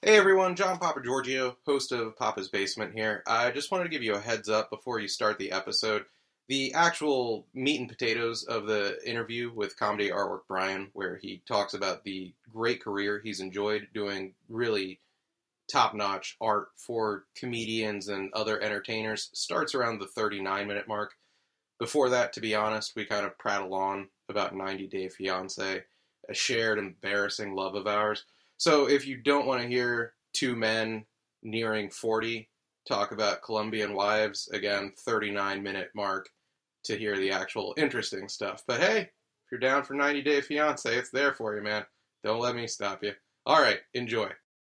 Hey everyone, John Papa Giorgio, host of Papa's Basement here. I just wanted to give you a heads up before you start the episode. The actual meat and potatoes of the interview with comedy artwork Brian, where he talks about the great career he's enjoyed doing really top-notch art for comedians and other entertainers, starts around the 39-minute mark. Before that, to be honest, we kind of prattle on about 90 Day Fiancé, a shared embarrassing love of ours. So if you don't want to hear two men nearing 40 talk about Colombian wives, again, 39-minute mark to hear the actual interesting stuff. But hey, if you're down for 90 Day Fiancé, it's there for you, man. Don't let me stop you. All right, enjoy.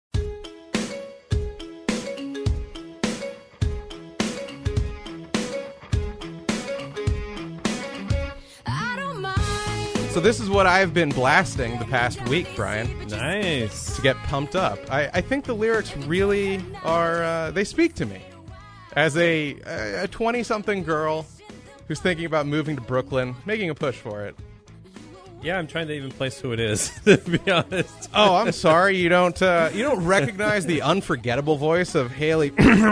So this is what I've been blasting the past week, Brian. Nice. To get pumped up. I think the lyrics really are, they speak to me. As a 20-something girl who's thinking about moving to Brooklyn, making a push for it. Yeah, I'm trying to even place who it is, to be honest. Oh, I'm sorry. You don't recognize the unforgettable voice of Haley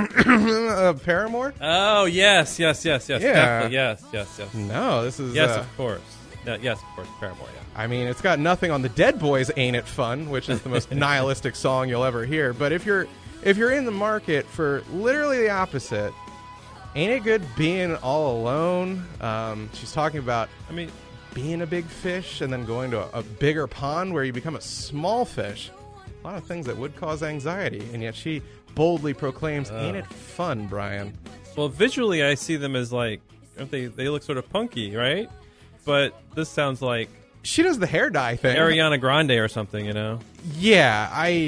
of Paramore? Oh, yes. Yeah. Definitely, yes. No, this is... Yes, of course. Yes, of course, Paramore, yeah. I mean, it's got nothing on the Dead Boys' Ain't It Fun, which is the most nihilistic song you'll ever hear. But if you're in the market for literally the opposite, ain't it good being all alone? She's talking about, being a big fish and then going to a bigger pond where you become a small fish. A lot of things that would cause anxiety, and yet she boldly proclaims, ain't it fun, Brian? Well, visually, I see them as like, they look sort of punky, right? But this sounds like... She does the hair dye thing. Ariana Grande or something, you know? Yeah,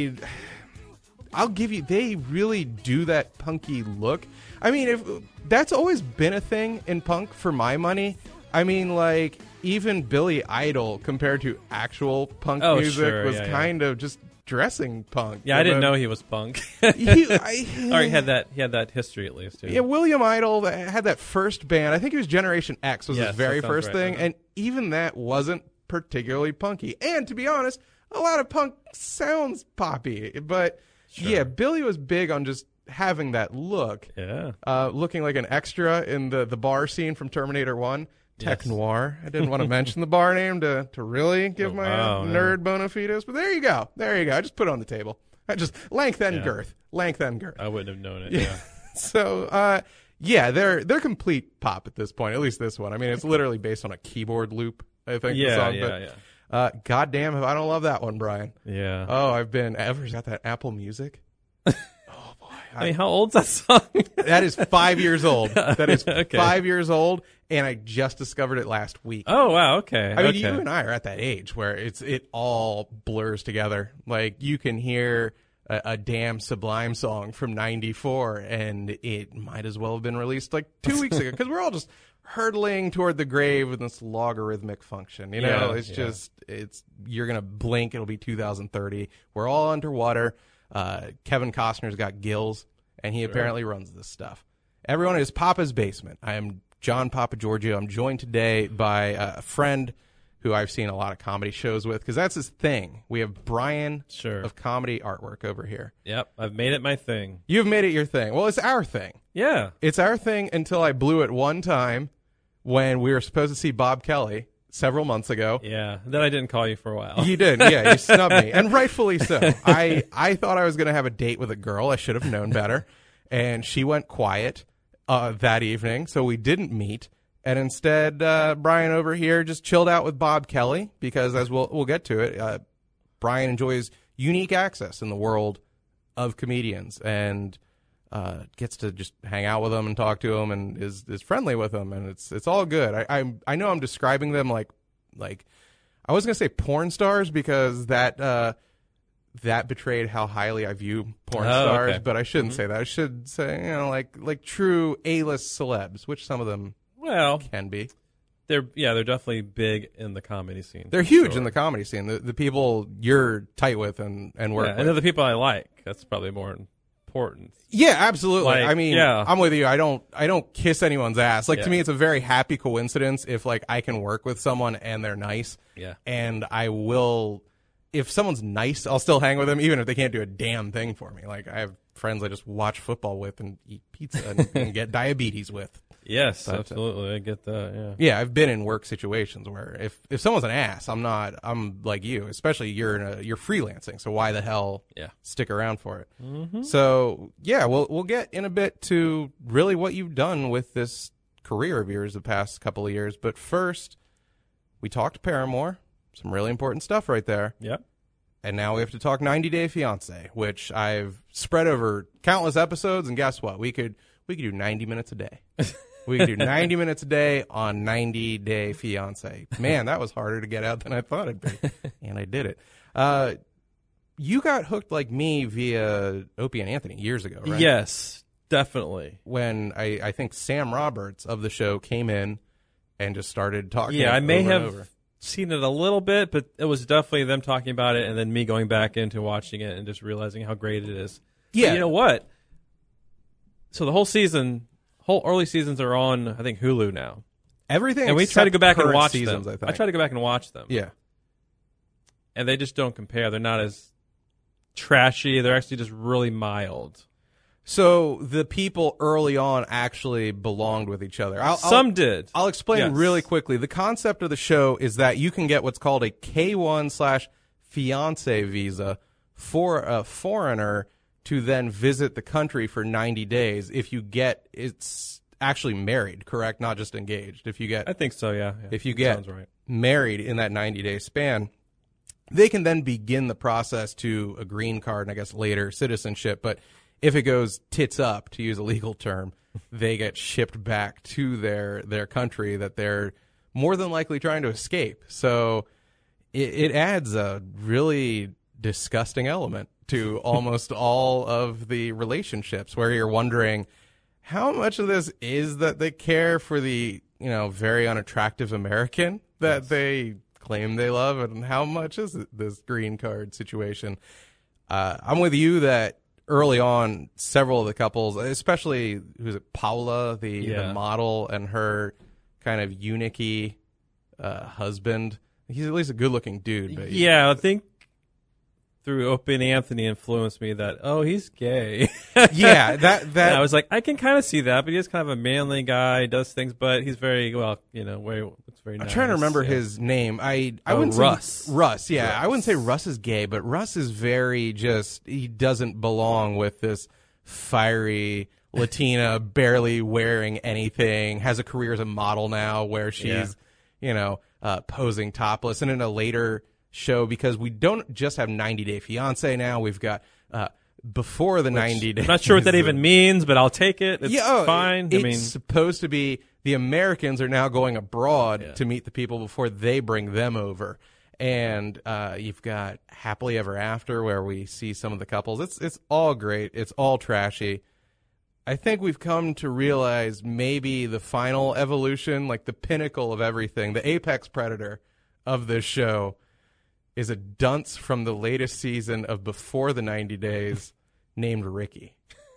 I'll give you... They really do that punky look. I mean, that's always been a thing in punk for my money. I mean, like, even Billy Idol compared to actual punk music was kind of just dressing punk. Yeah, I didn't know he was punk. Or he had that history at least. Too. Yeah, William Idol had that first band. I think it was Generation X was his very first thing, and even that wasn't particularly punky. And to be honest, a lot of punk sounds poppy, but yeah, Billy was big on just having that look. Yeah, looking like an extra in the bar scene from Terminator 1. Tech Noir. I didn't want to mention the bar name to really give my nerd bona fides, but there you go. I just put it on the table. I just length and girth. I wouldn't have known it. Yeah. So, they're complete pop at this point. At least this one. I mean, it's literally based on a keyboard loop. I think. Yeah, the song, goddamn, if I don't love that one, Brian. Yeah. Oh, I've got that Apple Music. I mean, how old's that song? That is 5 years old. That is 5 years old, and I just discovered it last week. Oh, wow, okay. I mean, you and I are at that age where it all blurs together. Like, you can hear a damn Sublime song from 94, and it might as well have been released like 2 weeks ago, because we're all just hurtling toward the grave with this logarithmic function. You know, you're going to blink, it'll be 2030. We're all underwater. Kevin Costner's got gills, and he apparently runs this stuff. Everyone is Papa's Basement. I am John Papa Giorgio. I'm joined today by a friend who I've seen a lot of comedy shows with, because that's his thing. We have Brian of Comedy Artwork over here. Yep, I've made it my thing. You've made it your thing. Well, it's our thing. Yeah. It's our thing until I blew it one time when we were supposed to see Bob Kelly several months ago. Yeah, then I didn't call you for a while. You did, yeah. You snubbed me, and rightfully so. I thought I was going to have a date with a girl. I should have known better. And she went quiet that evening, so we didn't meet. And instead, Brian over here just chilled out with Bob Kelly, because as we'll get to it, Brian enjoys unique access in the world of comedians and gets to just hang out with them and talk to them and is friendly with them, and it's all good. I know I'm describing them like I was gonna say porn stars, because that betrayed how highly I view porn stars, but I shouldn't say that. I should say like true A-list celebs, which some of them can be. They're definitely big in the comedy scene. They're huge in the comedy scene. The people you're tight with and work with. And they're the people I like. That's probably more important. Yeah, absolutely. Like, I mean, I'm with you. I don't kiss anyone's ass. Like, to me, it's a very happy coincidence if, like, I can work with someone and they're nice. Yeah. And I will if someone's nice, I'll still hang with them, even if they can't do a damn thing for me. Like, I have friends I just watch football with and eat pizza and get diabetes with. Yes, But, absolutely. I get that. Yeah, I've been in work situations where if someone's an ass, I'm like you, especially you're freelancing. So why the hell stick around for it? Mm-hmm. So yeah, we'll get in a bit to really what you've done with this career of yours the past couple of years. But first, we talked Paramore, some really important stuff right there. Yeah. And now we have to talk 90 Day Fiancé, which I've spread over countless episodes. And guess what? We could do 90 minutes a day. We could do 90 minutes a day on 90 Day Fiancé. Man, that was harder to get out than I thought it'd be. And I did it. You got hooked like me via Opie and Anthony years ago, right? Yes, definitely. When I think Sam Roberts of the show came in and just started talking. Yeah, I may over and have over. seen it a little bit, but it was definitely them talking about it and then me going back into watching it and just realizing how great it is. Yeah. But you know what? So the whole early seasons are on, I think, Hulu now. Everything, And we try to go back and current watch seasons, them. I think. I try to go back and watch them. Yeah. And they just don't compare. They're not as trashy. They're actually just really mild. So the people early on actually belonged with each other. Some did. I'll explain Yes. really quickly. The concept of the show is that you can get what's called a K1/fiancé visa for a foreigner to then visit the country for 90 days if you get it's actually married, correct? Not just engaged. If you get I think so, yeah. if you That get sounds right. married in that 90-day span, they can then begin the process to a green card and I guess later citizenship. But if it goes tits up, to use a legal term, they get shipped back to their country that they're more than likely trying to escape. So it adds a really disgusting element to almost all of the relationships where you're wondering how much of this is that they care for the, very unattractive American that they claim they love, and how much is it this green card situation. I'm with you that early on, several of the couples, especially who's it, Paula, the model, and her kind of eunuchy husband. He's at least a good-looking dude. But Yeah, I think through Opie and Anthony influenced me that, he's gay. yeah, that And I was like, I can kind of see that, but he's kind of a manly guy, does things, but he's very, looks very nice. I'm trying to remember his name. I wouldn't Russ. say Russ. Yeah, Russ. I wouldn't say Russ is gay, but Russ is very he doesn't belong with this fiery Latina, barely wearing anything, has a career as a model now where she's, posing topless. And in a later show, because we don't just have 90 Day Fiancé now, we've got before the 90 days. I'm not sure what that even means, but I'll take it. It's fine. It's supposed to be the Americans are now going abroad to meet the people before they bring them over. And you've got Happily Ever After, where we see some of the couples. It's all great. It's all trashy. I think we've come to realize maybe the final evolution, like the pinnacle of everything, the apex predator of this show, is a dunce from the latest season of Before the 90 Days named Ricky.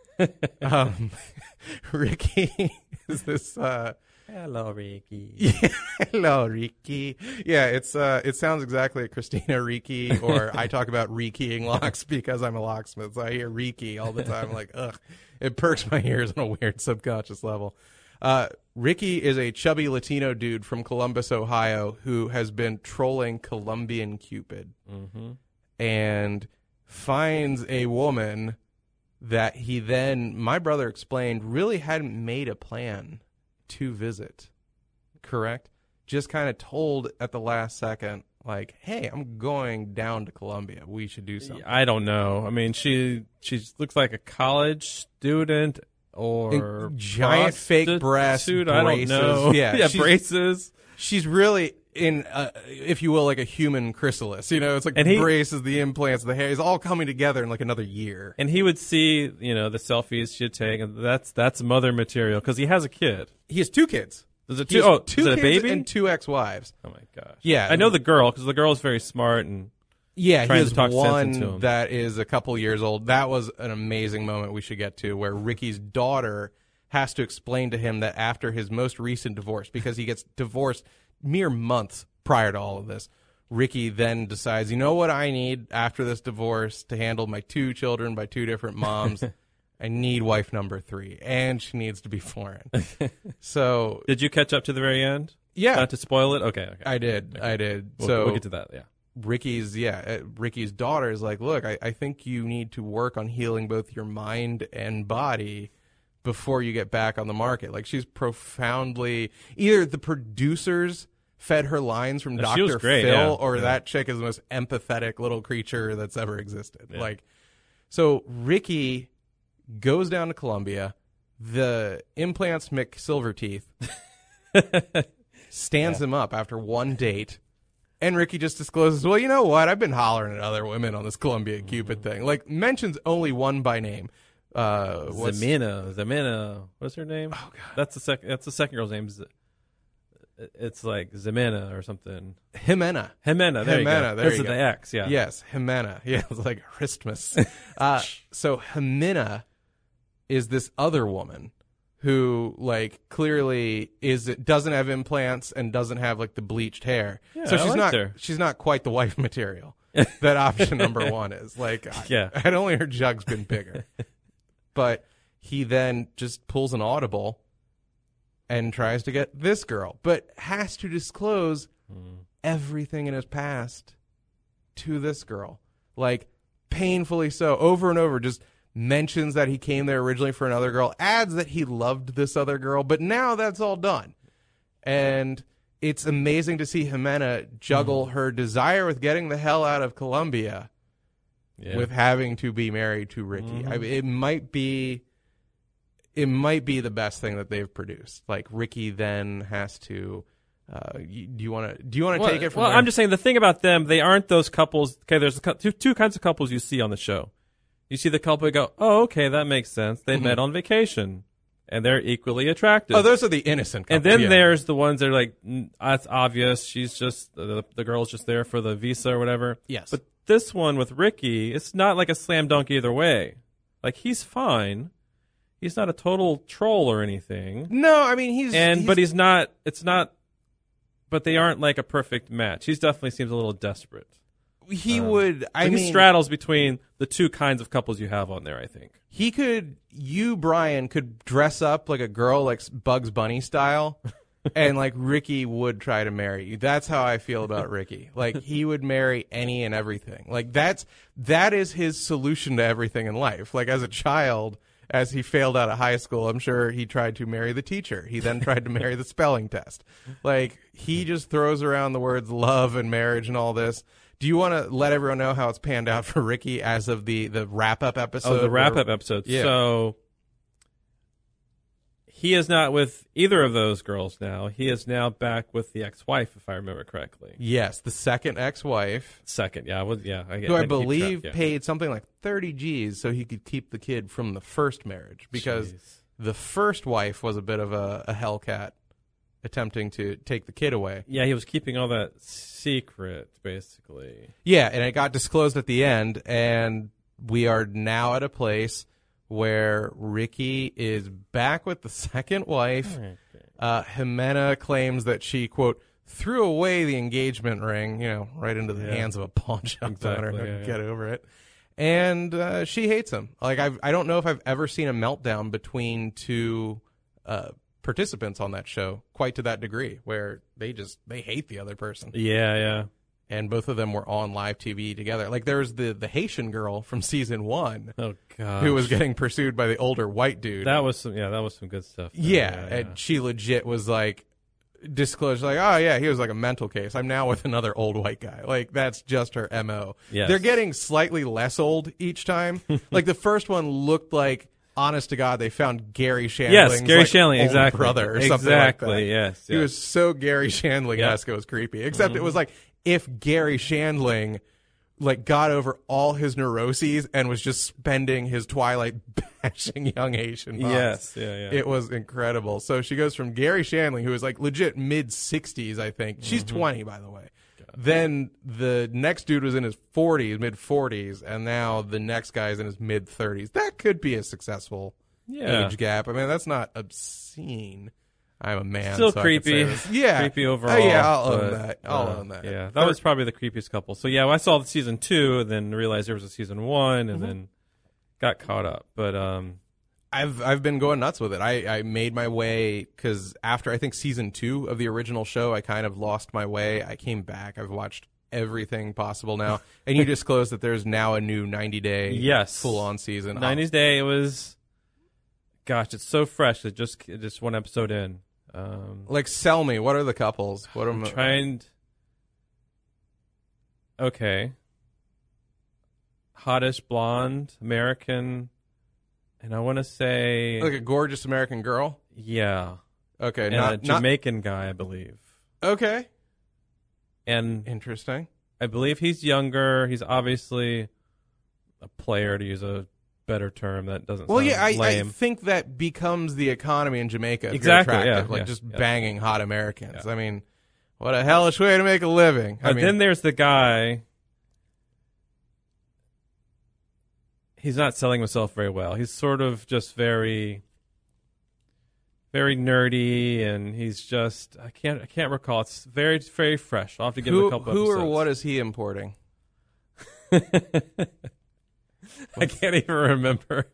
Ricky is this... Hello, Ricky. Yeah, hello, Ricky. Yeah, it sounds exactly like Christina Ricci, or I talk about rekeying locks because I'm a locksmith, so I hear Ricky all the time. Like, ugh, it perks my ears on a weird subconscious level. Ricky is a chubby Latino dude from Columbus, Ohio, who has been trolling Colombian Cupid and finds a woman that he then, my brother explained, really hadn't made a plan to visit. Correct? Just kind of told at the last second, like, hey, I'm going down to Colombia. We should do something. I don't know. I mean, she looks like a college student or giant fake breasts, I don't braces. know. Yeah, braces. She's really in, if you will, like a human chrysalis. It's like the braces, the implants, the hair is all coming together in like another year. And he would see, the selfies she'd take, and that's mother material because he has a kid. He has two kids. There's a He has two is it kids a baby and two ex-wives. Oh my gosh. Yeah, I know the girl because the girl's very smart and yeah. trying He to has talk sense into one him. that is a couple years old. That was an amazing moment we should get to, where Ricky's daughter has to explain to him that after his most recent divorce, because he gets divorced mere months prior to all of this, Ricky then decides, you know what I need after this divorce to handle my 2 children by 2 different moms? I need wife number 3, and she needs to be foreign. So, Did you catch up to the very end? yeah, Not to spoil it? Okay. I did. We'll get to that, yeah. Ricky's daughter is like, look, I think you need to work on healing both your mind and body before you get back on the market. Like, she's profoundly, either the producers fed her lines from She was Dr. great, Phil, yeah. or Yeah. that chick is the most empathetic little creature that's ever existed. Yeah. Like, so Ricky goes down to Colombia. The implants McSilverteeth stands him up after one date. And Ricky just discloses, well, you know what? I've been hollering at other women on this Columbia Cupid thing. Like, mentions only one by name. Zemina. What's her name? Oh, God. That's the second girl's name. It's like Zemina or something. Jimena. There you go. There This you is go. the X, yeah. Yes, Jimena. Yeah, it's like Christmas. So Jimena is this other woman who, like, clearly doesn't have implants and doesn't have, like, the bleached hair. Yeah, So I liked her. she's not quite the wife material that option number 1 is. Like, Yeah. had only her jug's been bigger. But he then just pulls an audible and tries to get this girl, but has to disclose everything in his past to this girl. Like, painfully so, over and over, just mentions that he came there originally for another girl, adds that he loved this other girl, but now that's all done. And it's amazing to see Jimena juggle her desire with getting the hell out of Colombia with having to be married to Ricky. I mean, it might be the best thing that they've produced. Like, Ricky then has to. Do you want to take it from Well, there? I'm just saying the thing about them, they aren't those couples. Okay, there's two kinds of couples you see on the show. You see the couple, you go, oh, okay, that makes sense. They met on vacation, and they're equally attractive. Oh, those are the innocent couples. And then yeah. there's the ones that are like, that's obvious. She's just, the girl's just there for the visa or whatever. Yes. But this one with Ricky, it's not like a slam dunk either way. Like, he's fine. He's not a total troll or anything. No, I mean, but they aren't like a perfect match. He definitely seems a little desperate. He He straddles between the two kinds of couples you have on there, I think. Brian, could dress up like a girl, like Bugs Bunny style, and like Ricky would try to marry you. That's how I feel about Ricky. Like, he would marry any and everything. Like, that is his solution to everything in life. Like, as a child, as he failed out of high school, I'm sure he tried to marry the teacher. He then tried to marry the spelling test. Like, he just throws around the words love and marriage and all this. Do you want to let everyone know how it's panned out for Ricky as of the wrap-up episode? Oh, the wrap-up episode. Yeah. So he is not with either of those girls now. He is now back with the ex-wife, if I remember correctly. Yes, the second ex-wife. Second, yeah. Who I believe paid something like 30 G's so he could keep the kid from the first marriage. Because the first wife was a bit of a hellcat attempting to take the kid away. Yeah, he was keeping all that secret, basically. Yeah, and it got disclosed at the end, and we are now at a place where Ricky is back with the second wife. Jimena claims that she, quote, threw away the engagement ring, right into the hands of a pawn shop owner. Get over it. And she hates him. Like, I don't know if I've ever seen a meltdown between two participants on that show quite to that degree, where they hate the other person. Yeah. And both of them were on live TV together. Like, there was the Haitian girl from season 1. Oh, God. Who was getting pursued by the older white dude. That was some good stuff. And she legit was like, disclosed, like, oh yeah, he was like a mental case. I'm now with another old white guy. Like, that's just her MO. Yes. They're getting slightly less old each time. Like, the first one looked like, honest to God, they found Gary Shandling's Yes, Gary Shandling, old exactly. brother or something like that. Yes. He was so Gary Shandling-esque, it was creepy. Except it was like, if Gary Shandling got over all his neuroses and was just spending his twilight bashing young Asian moms. Yes, yeah. It was incredible. So she goes from Gary Shandling, who is like legit mid-60s, I think. She's 20, by the way. Then the next dude was in his 40s, mid-40s, and now the next guy is in his mid-30s. That could be a successful age gap. I mean, that's not obscene. I'm a man. Still so I can say creepy. this. Yeah. Creepy overall. Yeah, I'll but, own that. I'll own that. Yeah, that was probably the creepiest couple. So yeah, I saw the season 2, and then realized there was a season 1, and then got caught up. But I've been going nuts with it. I made my way because after I think season 2 of the original show, I kind of lost my way. I came back. I've watched everything possible now, and you disclosed that there's now a new 90-day full on season. 90s Day. It was, gosh, it's so fresh. It just one episode in. Like, sell me. What are the couples? What am I'm trying? Okay. Hottish blonde American, and I want to say like a gorgeous American girl? Yeah. Okay, and a Jamaican guy, I believe. Okay. And interesting. I believe he's younger. He's obviously a player, to use a better term that doesn't sound lame. I think that becomes the economy in Jamaica. Exactly, Just banging hot Americans. Yeah. I mean, what a hellish way to make a living. But then there's the guy. He's not selling himself very well. He's sort of just very, very nerdy, and he's just I can't recall. It's very, very fresh. I'll have to give him a couple episodes. Who or what is he importing? I can't even remember.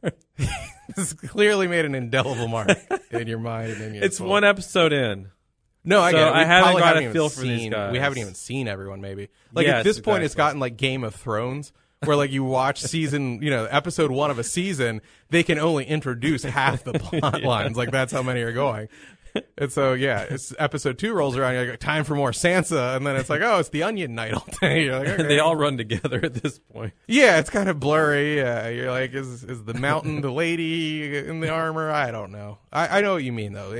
This clearly made an indelible mark in your mind and in your soul. One episode in. No, I get it. I haven't got a feel for these guys. We haven't even seen everyone, maybe. Like, at this point, it's gotten like Game of Thrones, where like you watch episode 1 of a season, they can only introduce half the plot lines. Like, that's how many are going. And so, it's episode 2 rolls around, you're like, time for more Sansa, and then it's like, oh, it's the Onion Knight all day. You're like, okay. They all run together at this point. Yeah, it's kind of blurry. You're like, is the mountain the lady in the armor? I don't know. I know what you mean, though.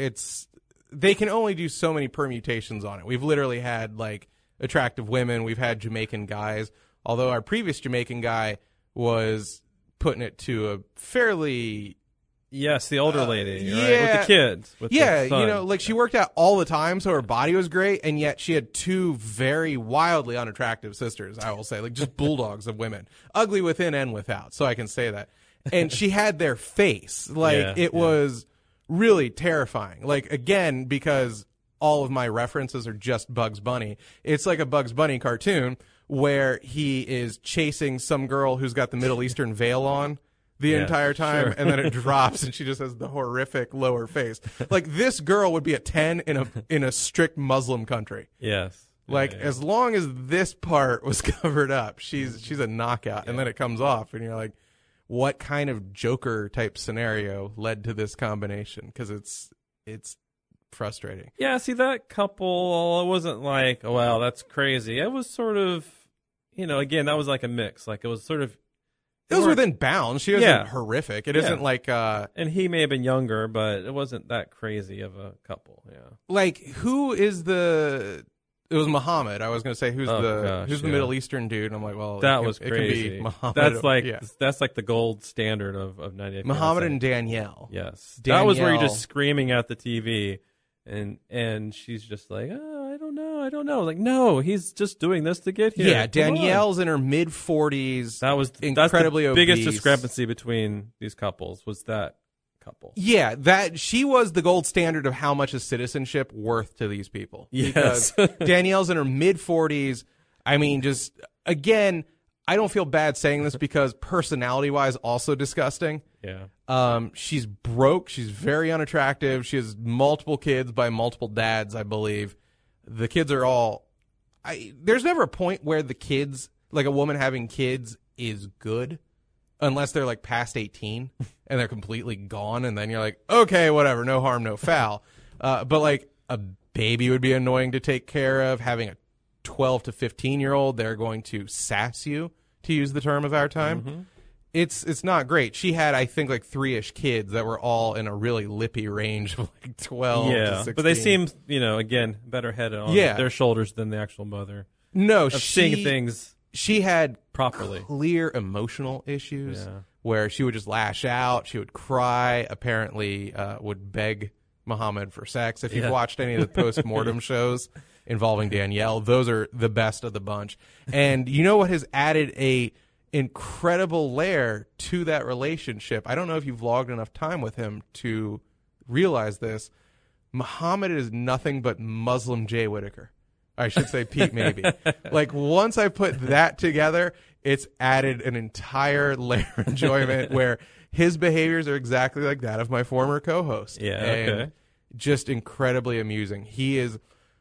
They can only do so many permutations on it. We've literally had, like, attractive women. We've had Jamaican guys, although our previous Jamaican guy was putting it to a fairly... Yes, the older lady, right? With the kids. With the son. Like, she worked out all the time, so her body was great, and yet she had 2 very wildly unattractive sisters, I will say. Like, just bulldogs of women. Ugly within and without, so I can say that. And she had their face. Like, it was really terrifying. Like, again, because all of my references are just Bugs Bunny, it's like a Bugs Bunny cartoon where he is chasing some girl who's got the Middle Eastern veil on the entire time, and then it drops, and she just has the horrific lower face. Like, this girl would be a 10 in a strict Muslim country. Yes. Like, as long as this part was covered up, she's a knockout, and then it comes off, and you're like, what kind of Joker type scenario led to this combination? Because it's frustrating. Yeah, see, that couple, it wasn't like, oh, wow, that's crazy. It was sort of, again, that was like a mix. Like, it was sort of, it was within bounds. She wasn't horrific. It isn't like... and he may have been younger, but it wasn't that crazy of a couple, Like, who is the... It was Muhammad. I was going to say, who's the Middle Eastern dude? And I'm like, well... That was crazy. It can be Muhammad. That's like the gold standard of 98. Muhammad and Danielle. Yes. Danielle. That was where you're just screaming at the TV, and she's just like, I don't know. Like, no, he's just doing this to get here. Yeah, Danielle's in her mid-40s. That's the biggest discrepancy between these couples was that couple. Yeah, that she was the gold standard of how much is citizenship worth to these people. Yes. Because Danielle's in her mid-40s. I mean, just, again, I don't feel bad saying this because personality-wise also disgusting. Yeah. She's broke. She's very unattractive. She has multiple kids by multiple dads, I believe. The kids are all... there's never a point where the kids, like a woman having kids, is good unless they're like past 18 and they're completely gone, and then you're like, okay, whatever, no harm, no foul. But like a baby would be annoying to take care of. Having a 12 to 15-year-old, they're going to sass you, to use the term of our time. Mm-hmm. It's not great. She had, I think, like 3-ish kids that were all in a really lippy range of like 12 to 16. But they seem, again, better headed on their shoulders than the actual mother. No, seeing things she had properly. Clear emotional issues where she would just lash out. She would cry, apparently would beg Muhammad for sex. If you've watched any of the post-mortem shows involving Danielle, those are the best of the bunch. And you know what has added a incredible layer to that relationship? I don't know if you've logged enough time with him to realize this, Muhammad is nothing but Muslim Jay Whitaker. I should say Pete maybe. Like once I put that together, it's added an entire layer of enjoyment where his behaviors are exactly like that of my former co-host. Yeah, and okay. just incredibly amusing. He is.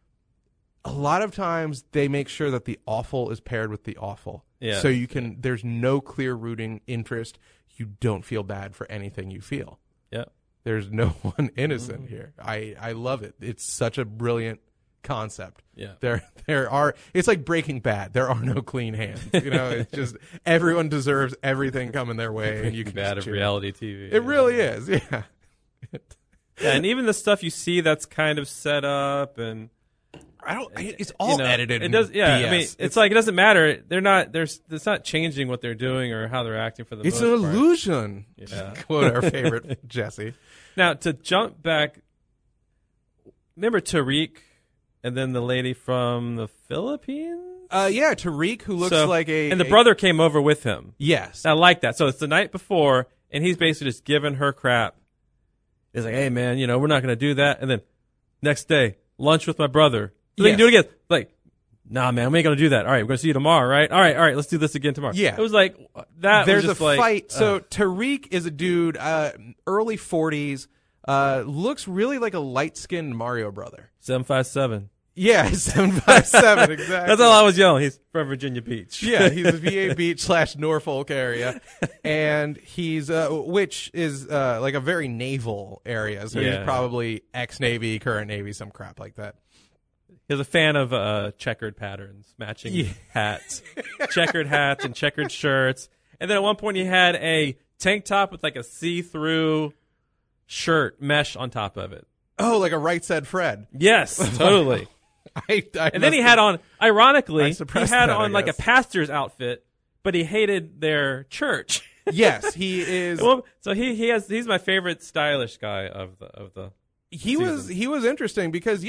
A lot of times they make sure that the awful is paired with the awful. Yeah. So you can. There's no clear rooting interest. You don't feel bad for anything you feel. Yeah. There's no one innocent here. I love it. It's such a brilliant concept. Yeah. There are. It's like Breaking Bad. There are no clean hands. You know, it's just everyone deserves everything coming their way, and you can Bad just of choose. reality TV. It really is. Yeah. Yeah, and even the stuff you see that's kind of set up and It's all edited. It does. Yeah. BS. I mean, it's like it doesn't matter. They're not. It's not changing what they're doing or how they're acting for the. It's most an part. illusion. Yeah. Quote our favorite Jesse. Now to jump back, remember Tariq, and then the lady from the Philippines. Yeah, Tariq, who looks So- like and the brother came over with him. Yes. I like that. So it's the night before, and he's basically just giving her crap. He's like, "Hey, man, we're not going to do that." And then next day, lunch with my brother. So they can do it again. Like, nah, man, we ain't going to do that. All right, we're going to see you tomorrow, right? All right, let's do this again tomorrow. Yeah. It was like that. There's was just a like, fight. So Tariq is a dude, early 40s, looks really like a light-skinned Mario brother. 757. Yeah, 757, exactly. That's all I was yelling. He's from Virginia Beach. Yeah, he's a VA Beach / Norfolk area, and he's which is like a very naval area. So he's Yeah. probably ex-Navy, current Navy, some crap like that. He's a fan of checkered patterns, matching hats, checkered hats and checkered shirts. And then at one point he had a tank top with like a see-through shirt mesh on top of it. Oh, like a Right Said Fred. Yes, totally. And then he had on, ironically, I he suppressed had that, I on like a guess. pastor's outfit, but he hated their church. Yes, he is. Well, so he's my favorite stylish guy of the. He was interesting because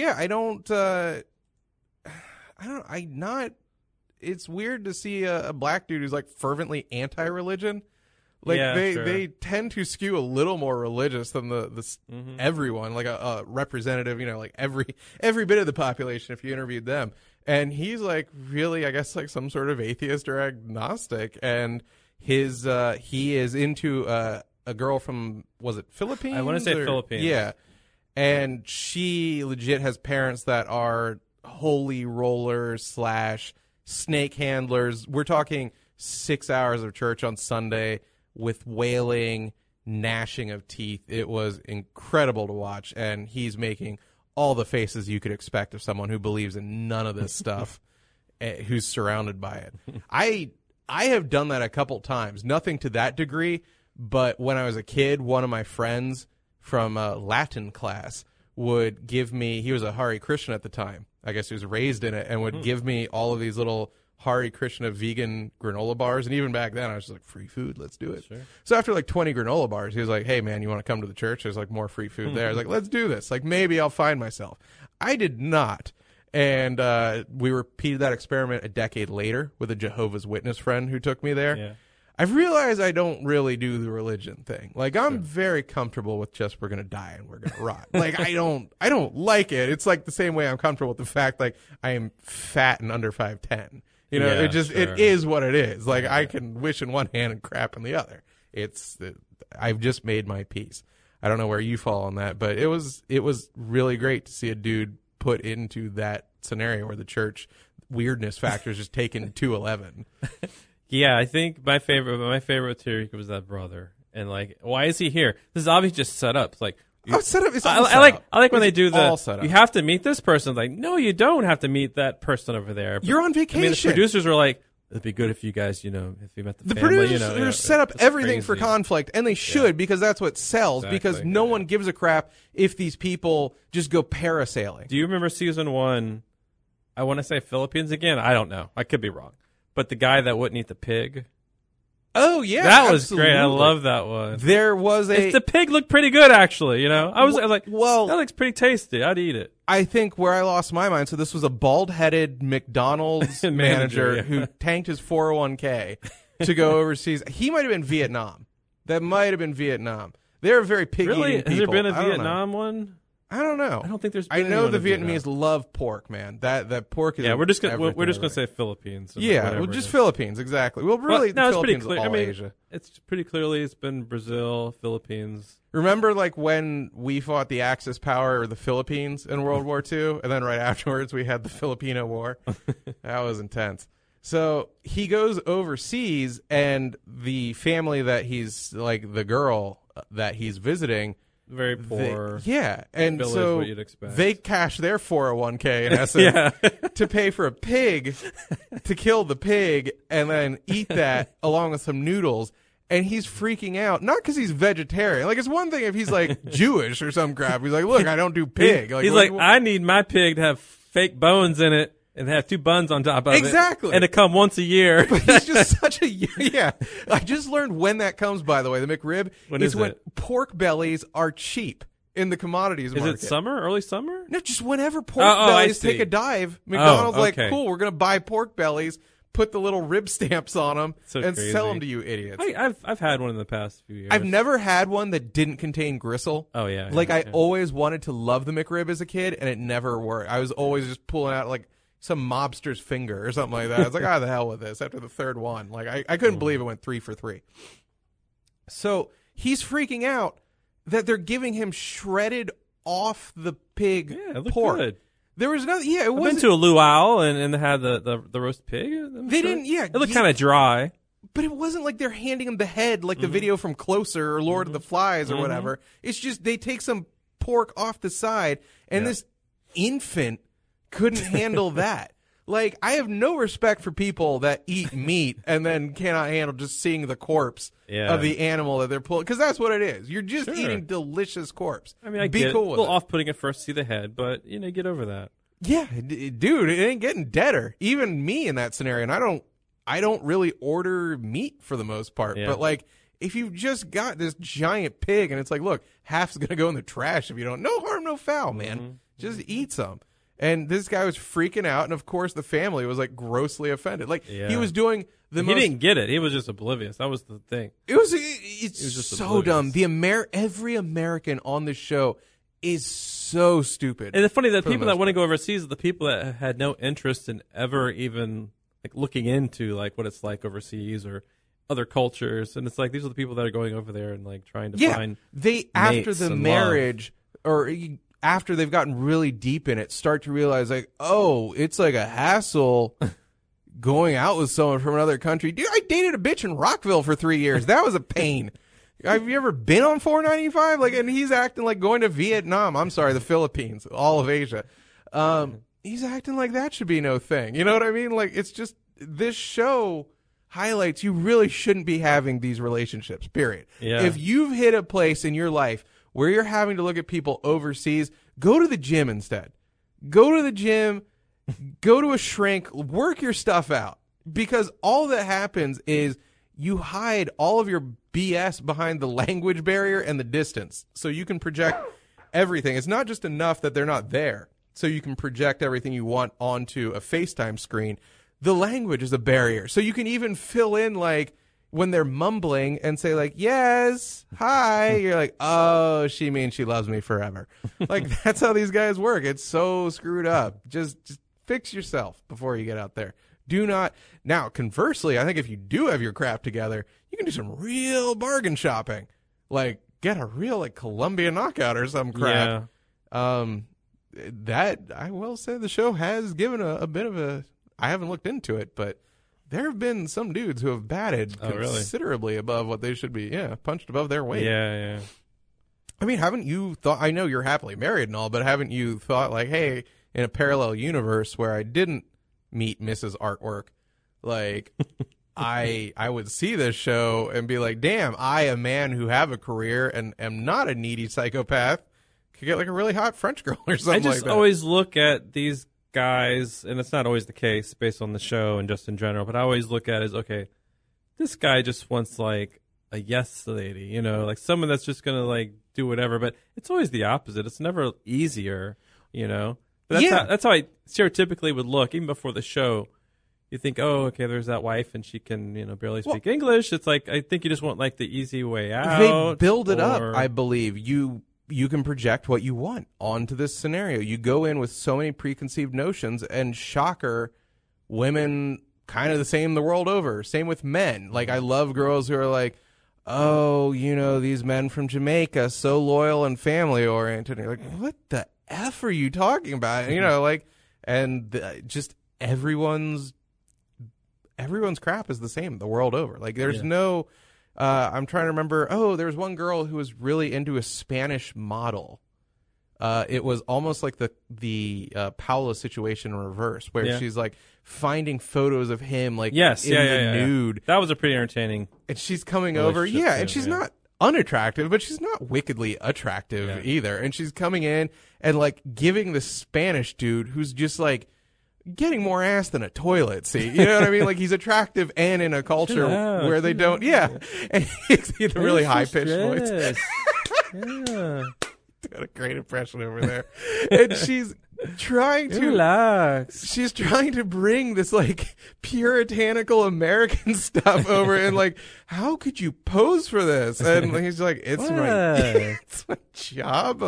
it's weird to see a black dude who's like fervently anti-religion. Like Yeah, they tend to skew a little more religious than the everyone, like a representative, like every bit of the population if you interviewed them. And he's like really, I guess, like some sort of atheist or agnostic, and his he is into a girl from, was it Philippines? I wanna say Philippines. Yeah. And she legit has parents that are holy rollers / snake handlers. We're talking 6 hours of church on Sunday with wailing, gnashing of teeth. It was incredible to watch, and he's making all the faces you could expect of someone who believes in none of this stuff, who's surrounded by it. I have done that a couple times, nothing to that degree, but when I was a kid, one of my friends from Latin class would give me, he was a Hare Krishna at the time, I guess he was raised in it, and would give me all of these little Hare Krishna vegan granola bars. And even back then I was just like, free food, let's do it. Sure. So after like 20 granola bars, he was like, hey man, you want to come to the church? There's like more free food there. I was like, let's do this. Like maybe I'll find myself. I did not. And we repeated that experiment a decade later with a Jehovah's Witness friend who took me there. Yeah. I've realized I don't really do the religion thing. Like I'm very comfortable with just we're gonna die and we're gonna rot. Like I don't like it. It's like the same way I'm comfortable with the fact like I am fat and under 5'10". Yeah, it sure. is what it is. Like I can wish in one hand and crap in the other. I've just made my peace. I don't know where you fall on that, but it was really great to see a dude put into that scenario where the church weirdness factor is just taken to 11. Yeah, I think my favorite Tariq was that brother. And like, why is he here? This is obviously just set up. It's like, Set up. It's all I set like up. when they It's do all set up. you have to meet this person. Like, no, you don't have to meet that person over there. But, You're on I mean, the vacation. producers were like, it'd be good if you guys, if you met the The family, producers set up it's everything for crazy. conflict, and they should because that's what sells. Exactly, Because no one gives a crap if these people just go parasailing. Do you remember season 1? I want to say Philippines again. I don't know. I could be wrong. But the guy that wouldn't eat the pig. Oh yeah, That was absolutely. great. I love that one. There was The pig looked pretty good, actually. I was like, well- that looks pretty tasty. I'd eat it. I think where I lost my mind. So this was a bald-headed McDonald's Manager, manager yeah. who tanked his 401k to go overseas. He might have been Vietnam. That might have been Vietnam. They're very pig-eating Really? people. Has there been a I don't know. Vietnam one? I don't know. I don't think there's. I been know anyone the to do Vietnamese that. love pork, man. That pork is. Yeah, we're just gonna everything say Philippines. and Yeah, whatever well, it just is. Philippines, exactly. Well, Well, really, no, the it's pretty Philippines clear. is all I mean, Asia. it's pretty clearly it's been Brazil, Philippines. Remember, like, when we fought the Axis power or the Philippines in World War II, and then right afterwards we had the Filipino War? That was intense. So he goes overseas, and the family that he's, like, the girl that he's visiting, Very poor. and village, so what you'd expect. they cash their 401k in essence Yeah. to pay for a pig, to kill the pig, and then eat that along with some noodles. And he's freaking out, not because he's vegetarian. Like, it's one thing if he's like Jewish or some crap. He's like, look, I don't do pig. He's what like, do you I need my pig to have fake bones in it and have 2 buns on top of it. Exactly. And to come once a year. He's just such a yeah. I just learned when that comes. By the way, the McRib When is is when it? pork bellies are cheap in the commodities Is market. it summer? Early summer? No, just whenever pork Oh, I bellies take see. a dive, McDonald's like, okay. cool, we're gonna buy pork bellies, put the little rib stamps on them, So and crazy. sell them to you idiots. I've had one in the past few years. I've never had one that didn't contain gristle. Oh, yeah. Like, yeah, I yeah. always wanted to love the McRib as a kid, and it never worked. I was always just pulling out, like, some mobster's finger or something like that. I was like, the hell with this after the third one. Like, I couldn't believe it went 3 for 3. So he's freaking out that they're giving him shredded off the pig Yeah, it looked pork. good. There was nothing. Yeah, it I've been wasn't. to a luau and had the roast pig. I'm They sure. didn't. Yeah, It looked kind of dry. But it wasn't like they're handing him the head like the video from Closer or Lord of the Flies or whatever. It's just they take some pork off the side, and Yeah. this infant couldn't handle that. Like, I have no respect for people that eat meat and then cannot handle just seeing the corpse Yeah. of the animal that they're pulling. Because that's what it is. You're just Sure. eating delicious corpse. I mean, I Be get cool it. A with little it. off-putting at first to see the head, but, get over that. Yeah, dude, it ain't getting deader. Even me in that scenario, and I don't really order meat for the most part. Yeah. But like, if you've just got this giant pig, and it's like, look, half's gonna go in the trash if you don't. No harm, no foul, man. Just eat some. And this guy was freaking out, and of course, the family was like grossly offended. Like, he Yeah. was doing the He most. didn't get it. He was just oblivious. That was the thing. It's was just so oblivious. dumb. Every American on this show is so stupid. And it's funny that For the people that most want to go overseas are the people that had no interest in ever even like looking into like what it's like overseas or other cultures. And it's like these are the people that are going over there and like trying to find they after mates the and marriage or after they've gotten really deep in it, start to realize like, oh, it's like a hassle going out with someone from another country. Dude, I dated a bitch in Rockville for 3 years. That was a pain. Have you ever been on 495? Like, and he's acting like going to Vietnam. I'm sorry, the Philippines, all of Asia. He's acting like that should be no thing. You know what I mean? Like, it's just this show highlights you really shouldn't be having these relationships. Period. Yeah. If you've hit a place in your life where you're having to look at people overseas, go to the gym instead. Go to the gym, go to a shrink, work your stuff out. Because all that happens is you hide all of your BS behind the language barrier and the distance. So you can project everything. It's not just enough that they're not there. So you can project everything you want onto a FaceTime screen. The language is a barrier. So you can even fill in like when they're mumbling and say like, yes, hi. You're like, oh, she means she loves me forever. Like, that's how these guys work. It's so screwed up. Just fix yourself before you get out there. Do not. Now, conversely, I think if you do have your crap together, you can do some real bargain shopping. Like, get a real like Columbia knockout or some crap. Yeah. That I will say the show has given a bit of a. I haven't looked into it, but there have been some dudes who have batted really? considerably above what they should be. Yeah, punched above their weight. Yeah. I mean, haven't you thought? I know you're happily married and all, but haven't you thought like, hey, in a parallel universe where I didn't meet Mrs. Artwork, like I would see this show and be like, damn, I, a man who have a career and am not a needy psychopath, could get like a really hot French girl or I something just like that. always look at these guys, and it's not always the case based on the show and just in general, but I always look at it as, okay, this guy just wants like a yes lady, like someone that's just going to like do whatever, but it's always the opposite. It's never easier, But that's how I stereotypically would look, even before the show. You think, oh, okay, there's that wife, and she can, barely speak English. It's like, I think you just want like the easy way out. They build it up, or- I believe. You you can project what you want onto this scenario. You go in with so many preconceived notions, and shocker, women kind of the same the world over. Same with men. Like, I love girls who are like, oh, these men from Jamaica, so loyal and family oriented. You're like, what the F are you talking about? Just everyone's crap is the same the world over. Like, there's no, I'm trying to remember. Oh, there was one girl who was really into a Spanish model. It was almost like the Paula situation in reverse, where she's like finding photos of him like in the nude. That was a pretty entertaining. And she's coming over, and she's not unattractive, but she's not wickedly attractive either. And she's coming in and like giving the Spanish dude who's just like getting more ass than a toilet seat. You know what I mean? Like, he's attractive and in a culture where they don't. Yeah. And he's in a really high pitched voice. Yeah. Got a great impression over there. And she's trying to relax. She's trying to bring this like puritanical American stuff over, and like, how could you pose for this? And he's like, it's my job.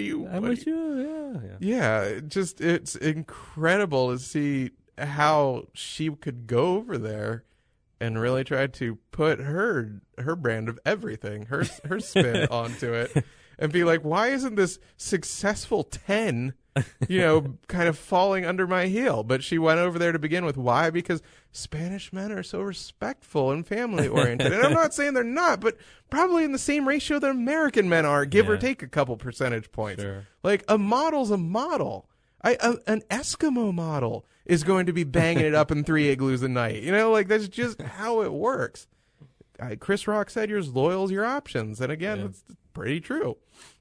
It's incredible to see how she could go over there and really try to put her brand of everything, her spin onto it. And be like, why isn't this successful 10, kind of falling under my heel? But she went over there to begin with. Why? Because Spanish men are so respectful and family-oriented. And I'm not saying they're not, but probably in the same ratio that American men are, give or take a couple percentage points. Sure. Like, a model's a model. An Eskimo model is going to be banging it up in 3 igloos a night. Like, that's just how it works. Chris Rock said you're as loyal as your options. And again, that's pretty true.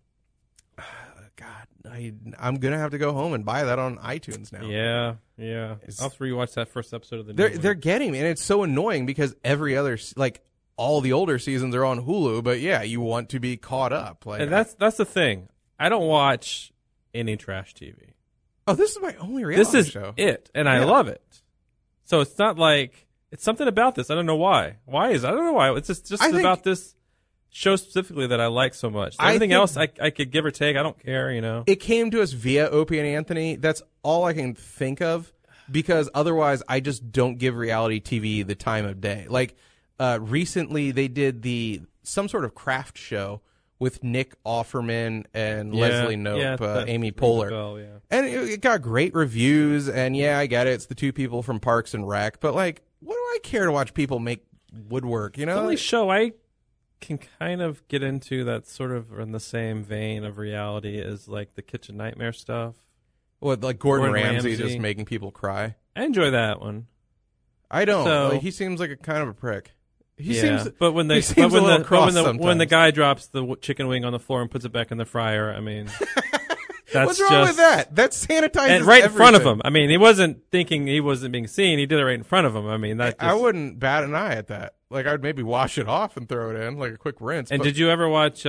God, I'm going to have to go home and buy that on iTunes now. Yeah. I'll have to rewatch that first episode of the They're getting me, and it's so annoying because every other, like, all the older seasons are on Hulu, but you want to be caught up. Like, and that's the thing. I don't watch any trash TV. Oh, this is my only reality show. This is it, and I love it. So it's not like, it's something about this. I don't know why. Why is it? I don't know why. It's just about this show specifically that I like so much. Everything else I could give or take. I don't care, It came to us via Opie and Anthony. That's all I can think of, because otherwise I just don't give reality TV the time of day. Like, recently they did some sort of craft show with Nick Offerman and Leslie Knope, Amy Poehler. And it got great reviews, and I get it. It's the two people from Parks and Rec, but like, what do I care to watch people make woodwork, The only show I can kind of get into that's sort of in the same vein of reality is like the Kitchen Nightmare stuff. What, like Gordon Ramsay just making people cry? I enjoy that one. I don't. Like, he seems like a kind of a prick. He seems, but when the guy drops the chicken wing on the floor and puts it back in the fryer, I mean, that's what's wrong with that? That sanitizes and right in front of him. I mean, he wasn't thinking he wasn't being seen. He did it right in front of him. I mean, I wouldn't bat an eye at that. Like, I'd maybe wash it off and throw it in, like a quick rinse. And did you ever watch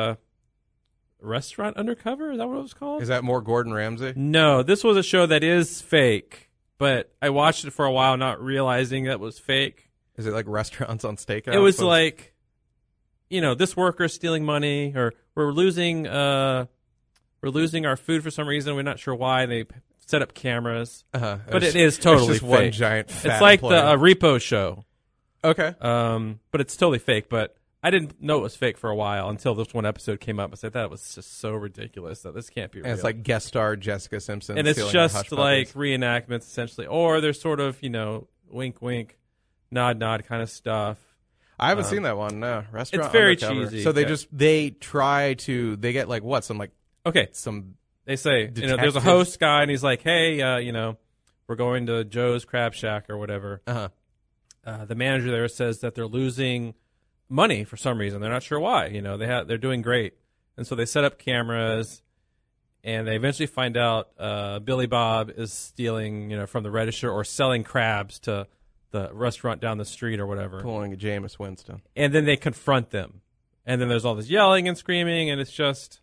Restaurant Undercover? Is that what it was called? Is that more Gordon Ramsay? No, this was a show that is fake, but I watched it for a while not realizing that it was fake. Is it like Restaurants on Steakhouse? It was like, this worker's stealing money, or we're losing our food for some reason. We're not sure why. They set up cameras, but it is totally just fake. One giant fat It's like plane. the Repo show. Okay. But it's totally fake. But I didn't know it was fake for a while until this one episode came up. I said that was just so ridiculous that this can't be real. And it's like guest star Jessica Simpson. And it's just like reenactments essentially, or there's sort of wink wink, nod nod kind of stuff. I haven't seen that one. No, Restaurant It's very Undercover. cheesy. So they get like what, some like they say there's a host guy and he's like, hey, we're going to Joe's Crab Shack or whatever. The manager there says that they're losing money for some reason. They're not sure why. They're doing great, and so they set up cameras, and they eventually find out Billy Bob is stealing, from the register or selling crabs to the restaurant down the street or whatever. Pulling a Jameis Winston. And then they confront them, and then there's all this yelling and screaming, and it's just.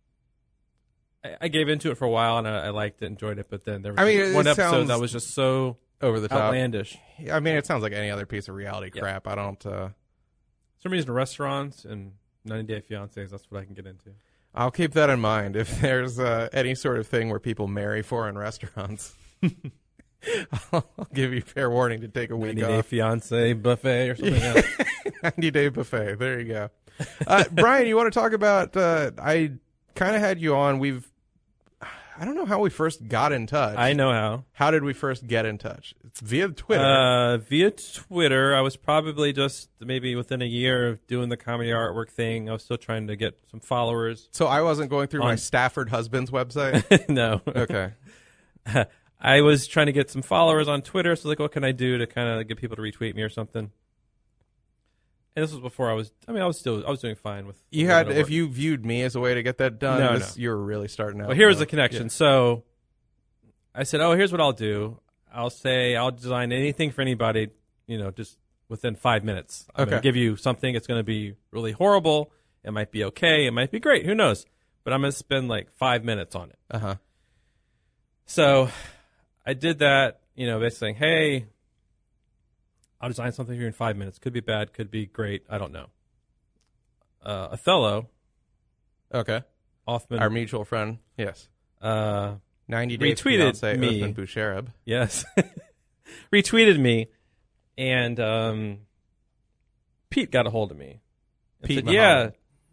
I gave into it for a while, and I liked it, enjoyed it, but then there was one episode that was just so over the top, outlandish. I mean, it sounds like any other piece of reality crap. I don't. For some reason, restaurants and 90 Day Fiancés, that's what I can get into. I'll keep that in mind. If there's any sort of thing where people marry foreign restaurants, I'll give you fair warning to take a week 90-day off. fiance buffet or something else. 90-day buffet. There you go. Brian, you want to talk about, I kind of had you on. I don't know how we first got in touch. I know how. How did we first get in touch? It's via Twitter. Via Twitter. I was probably just maybe within a year of doing the comedy artwork thing. I was still trying to get some followers. So I wasn't going through my Stafford husband's website? No. Okay. I was trying to get some followers on Twitter. So like, what can I do to kind of get people to retweet me or something? And this was before I was doing fine with. If you viewed me as a way to get that done, No. you were really starting out. Well, here was the connection. Yeah. So I said, here's what I'll do. I'll say I'll design anything for anybody, just within 5 minutes. I'm going to give you something. It's going to be really horrible. It might be okay. It might be great. Who knows? But I'm going to spend like 5 minutes on it. Uh-huh. So I did that, basically saying, hey, I'll design something for you in 5 minutes. Could be bad, could be great. I don't know. Othello. Okay. Hoffman. Our mutual friend. Yes. 90 Day retweeted Fiancé me. Othman Boucherab. Yes. Retweeted me, and Pete got a hold of me. And Pete said, Mahan.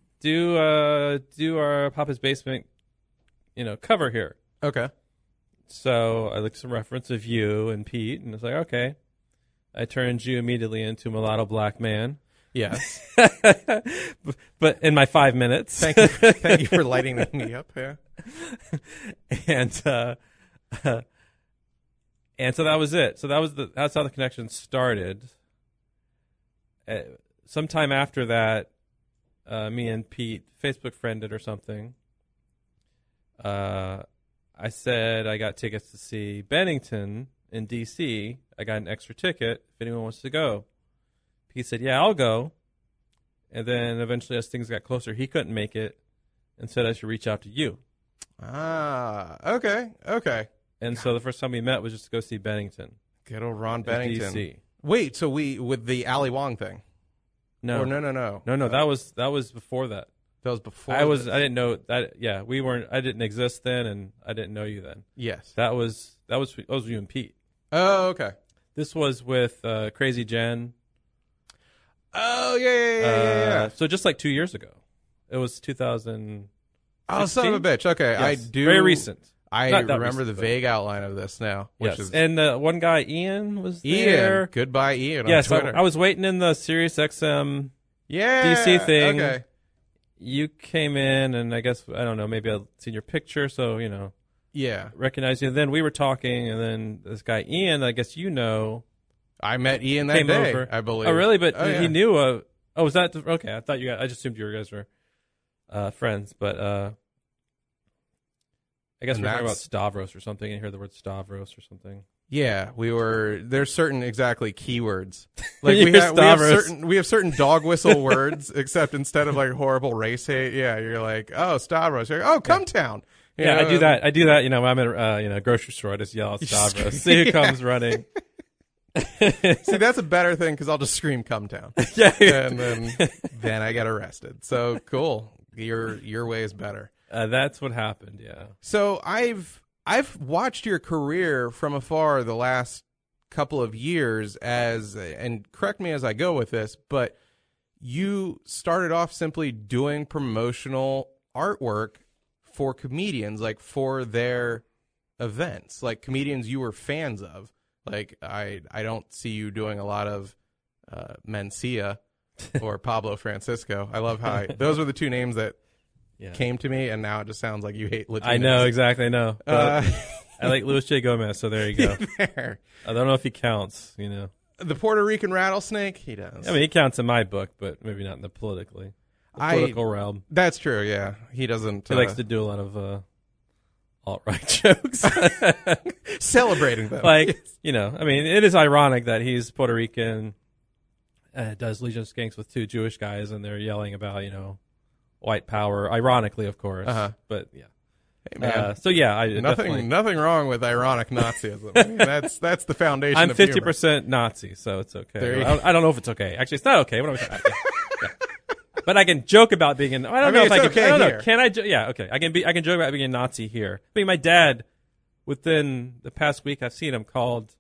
do our Papa's Basement, cover here. Okay. So I looked some reference of you and Pete, and I was like, okay. I turned you immediately into mulatto black man. Yes. But in my 5 minutes. Thank you for lighting me up. Yeah. And so that was it. So that's how the connection started. Sometime after that, me and Pete Facebook friended or something. I said I got tickets to see Bennington in D.C. I got an extra ticket if anyone wants to go. He said, yeah, I'll go. And then eventually, as things got closer, he couldn't make it and said I should reach out to you. Ah, okay. And so the first time we met was just to go see Bennington. Good old Ron in Bennington. D.C. Wait, so with the Ali Wong thing? No. Or no. No, that was before that. That was before. I didn't know that. Yeah, we weren't. I didn't exist then, and I didn't know you then. Yes. That was you and Pete. Oh, okay. This was with Crazy Jen. Oh, yeah. So just like 2 years ago, it was 2000. Oh, son of a bitch. Okay, Yes. I do. Very recent. I Not that remember recent, the but- vague outline of this now. Which Yes, is and one guy, Ian, was Ian. there. Goodbye, Ian. Yes, on Twitter. I was waiting in the Sirius XM yeah, DC thing. Okay. You came in, and I guess I don't know. Maybe I'd seen your picture, so Yeah, recognized you. Then we were talking, and then this guy Ian, I guess I met Ian that came day. over. I believe. Oh, really? But Oh, yeah. he knew. Was that okay? I thought you guys. I just assumed you guys were friends, but I guess And we're talking about that's- Stavros or something. And you heard the word Stavros or something. Yeah, we were. There's certain exactly keywords. Like You're Stavros. we have certain dog whistle words, except instead of like horrible race hate, yeah, you're like, oh, Stavros. You're like, oh, come town. You Yeah, know, I do that. I do that. I'm at a grocery store. I just yell out Stavros. See who comes running. See, that's a better thing because I'll just scream "come town," Yeah. and then I get arrested. So cool. Your way is better. That's what happened. Yeah. So I've watched your career from afar the last couple of years and correct me as I go with this, but you started off simply doing promotional artwork for comedians, like for their events, like comedians you were fans of. Like I don't see you doing a lot of Mencia or Pablo Francisco. I love how those were the two names that came to me, and now it just sounds like you hate Latinos. I know exactly. I know. But I like Luis J. Gomez, so there you go. There. I don't know if he counts. The Puerto Rican rattlesnake, he does. I mean, he counts in my book, but maybe not in the political realm. That's true. Yeah, he doesn't. He likes to do a lot of alt-right jokes. celebrating them. Like, I mean, it is ironic that he's Puerto Rican, does Legion of Skanks with two Jewish guys, and they're yelling about, white power, ironically, of course. Uh-huh. But, yeah. Hey, man, So, yeah, I definitely... nothing wrong with ironic Nazism. I mean, that's the foundation. I'm of humor. 50% Nazi, so it's okay. There you I don't know if it's okay. Actually, it's not okay. What am I saying? Yeah. But I can joke about being in. I don't know if it's I can. okay I don't know. here. Can I? Yeah, okay. I can joke about being a Nazi here. I mean, my dad, within the past week, I've seen him called.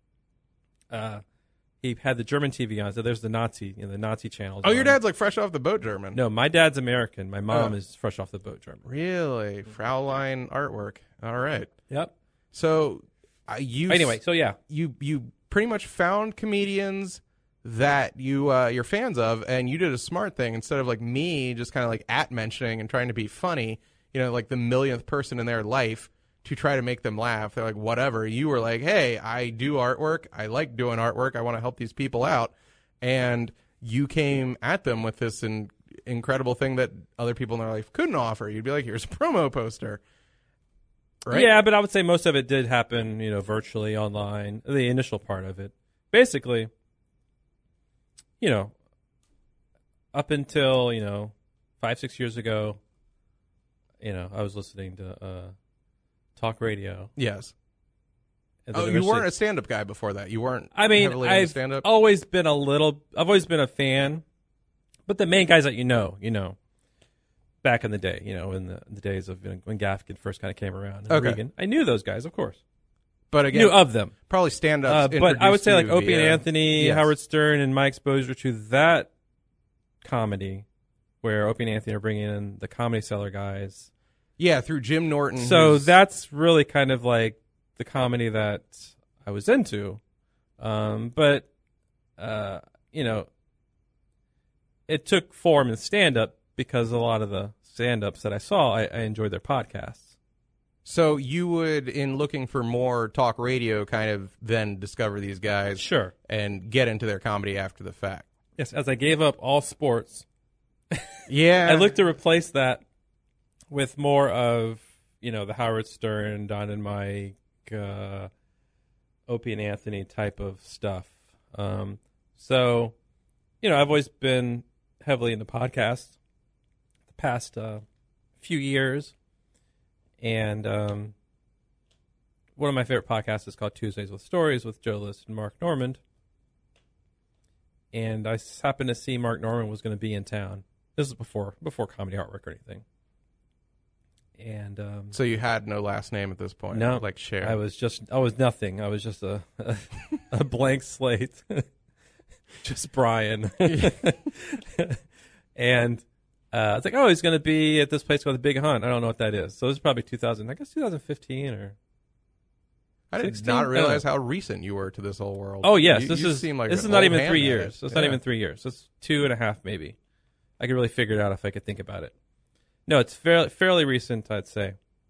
He had the German TV on, so there's the Nazi, the Nazi channels. Oh, your on. dad's like fresh off the boat German. No, my dad's American. My mom Oh. is fresh off the boat German. Really? Fraulein artwork. All right. Yep. So you Anyway, so yeah. you pretty much found comedians that you're fans of, and you did a smart thing. Instead of like me just kind of like mentioning and trying to be funny, like the millionth person in their life to try to make them laugh. They're like, whatever. You were like, hey, I do artwork. I like doing artwork. I want to help these people out. And you came at them with this incredible thing that other people in their life couldn't offer. You'd be like, here's a promo poster. Right? Yeah, but I would say most of it did happen, virtually online. The initial part of it. Basically, up until, 5-6 years ago, I was listening to talk radio. Yes. And Oh, then you eventually- weren't a stand-up guy before that. You weren't. I mean, heavily into I've stand-up. always been I've always been a fan, but the main guys that back in the day, in the days of when Gaffigan first kind of came around, and Okay. Regan, I knew those guys, of course. But again, Knew of them. probably stand-up. But I would say like Opie and Anthony, Yes. Howard Stern, and my exposure to that comedy, where Opie and Anthony are bringing in the Comedy Cellar guys. Yeah, through Jim Norton. So who's- that's really kind of like the comedy that I was into. But it took form in stand-up because a lot of the stand-ups that I saw, I enjoyed their podcasts. So you would, in looking for more talk radio, kind of then discover these guys. Sure. And get into their comedy after the fact. Yes, as I gave up all sports, Yeah. I looked to replace that with more of, the Howard Stern, Don and Mike, Opie and Anthony type of stuff. So, I've always been heavily into podcasts the past few years. And one of my favorite podcasts is called Tuesdays with Stories with Joe List and Mark Normand. And I happened to see Mark Normand was going to be in town. This is before Comedy Artwork or anything. And So you had no last name at this point? No. Like Cher? I was nothing. I was just a blank slate. Just Brian. And I was like, oh, he's going to be at this place called The Big Hunt. I don't know what that is. So this is probably 2015 or I did 16? not realize how recent you were to this whole world. Oh yes, You this seem like is an not old even hand 3 at it. years. It's not Yeah. even 3 years. It's 2.5 maybe. I could really figure it out if I could think about it. No, it's fairly recent, I'd say.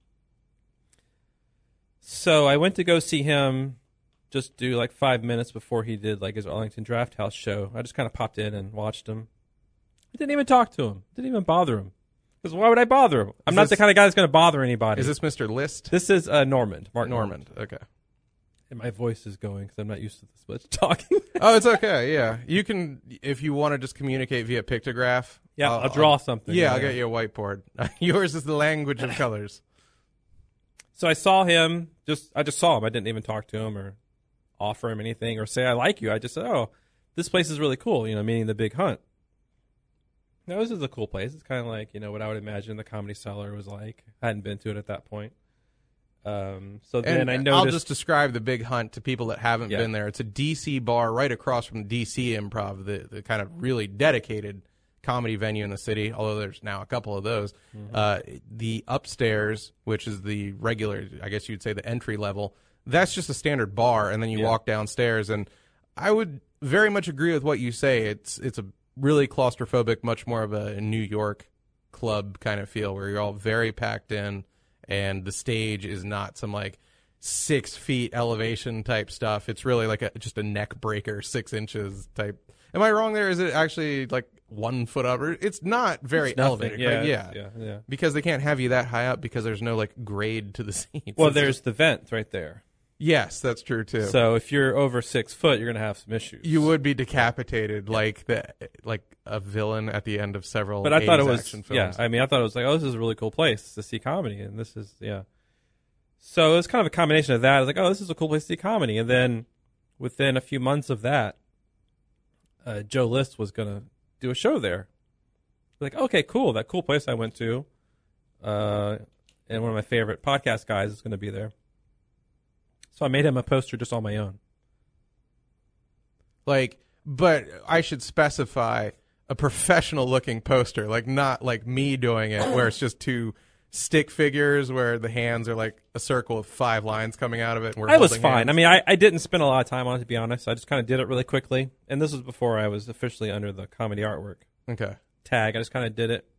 So I went to go see him, just do like 5 minutes before he did like his Arlington Draft House show. I just kind of popped in and watched him. I didn't even talk to him. Didn't even bother him. Because why would I bother him? I'm not this- the kind of guy that's going to bother anybody. Is this Mr. List? This is Normand, Mark Normand. Okay. And my voice is going because I'm not used to this much talking. Oh, it's okay. Yeah, you can if you want to just communicate via pictograph. Yeah, I'll draw something. Yeah, I'll get you a whiteboard. Yours is the language of colors. So I saw him. I just saw him. I didn't even talk to him or offer him anything or say I like you. I just said, "Oh, this place is really cool." Meaning the Big Hunt. Now this is a cool place. It's kind of like what I would imagine the Comedy Cellar was like. I hadn't been to it at that point. So then And I I'll noticed. just describe the Big Hunt to people that haven't Yeah. been there. It's a DC bar right across from the DC Improv, the kind of really dedicated comedy venue in the city, although there's now a couple of those. The upstairs, which is the regular, I guess you'd say the entry level, that's just a standard bar, and then you Yeah. walk downstairs. And I would very much agree with what you say. It's a really claustrophobic, much more of a New York club kind of feel where you're all very packed in, and the stage is not some like 6 feet elevation type stuff. It's really like just a neck breaker, 6 inches type. Am I wrong there? Is it actually like 1 foot up? It's not very It's nothing. elevated. Yeah, right? yeah. Because they can't have you that high up because there's no like grade to the seats. Well, It's there's just- the vent right there. yes, that's true too. So if you're over 6 foot, you're gonna have some issues. You would be decapitated like a villain at the end of several. But I thought it 80s was, action yeah. films. I mean, I thought it was like, oh, this is a really cool place to see comedy, and this is, yeah. So it was kind of a combination of that. I was like, oh, this is a cool place to see comedy, and then within a few months of that, Joe List was gonna do a show there, Like, okay, cool. That cool place I went to, and one of my favorite podcast guys is going to be there. So I made him a poster just on my own. Like, but I should specify a professional looking poster, like not like me doing it where it's just two stick figures where the hands are like a circle with 5 lines coming out of it. And we're I was holding fine. hands. I mean, I didn't spend a lot of time on it, to be honest. I just kind of did it really quickly. And this was before I was officially under the comedy artwork Okay. tag. I just kind of did it.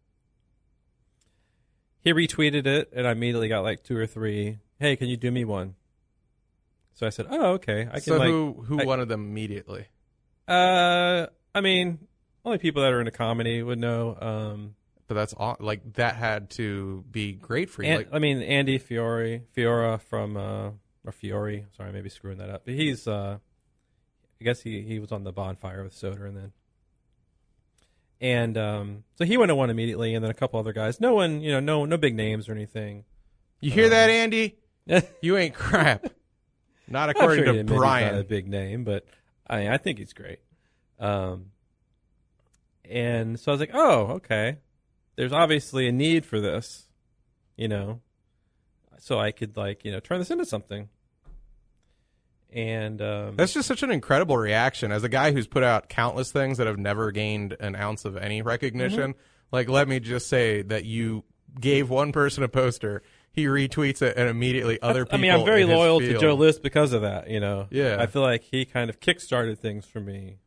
He retweeted it, and I immediately got like 2 or 3, hey, can you do me one? So I said, oh, okay. I can So like, who wanted them immediately? I mean, only people that are into comedy would know. But that's like that had to be great for you. I mean, Andy Fiora from or Fiore. Sorry, I may be screwing that up. But he's, I guess he was on the Bonfire with Soder, and so he went to one immediately, and then a couple other guys. No one, no big names or anything. You hear that, Andy? You ain't crap. Not according to Maybe Brian. he's not a big name, but I think he's great. And so I was like, oh, okay. There's obviously a need for this, so I could turn this into something. And That's just such an incredible reaction. As a guy who's put out countless things that have never gained an ounce of any recognition, like let me just say that you gave one person a poster, he retweets it, and immediately other people. I mean, I'm very in his loyal to field- Joe List because of that. Yeah. I feel like he kind of kickstarted things for me,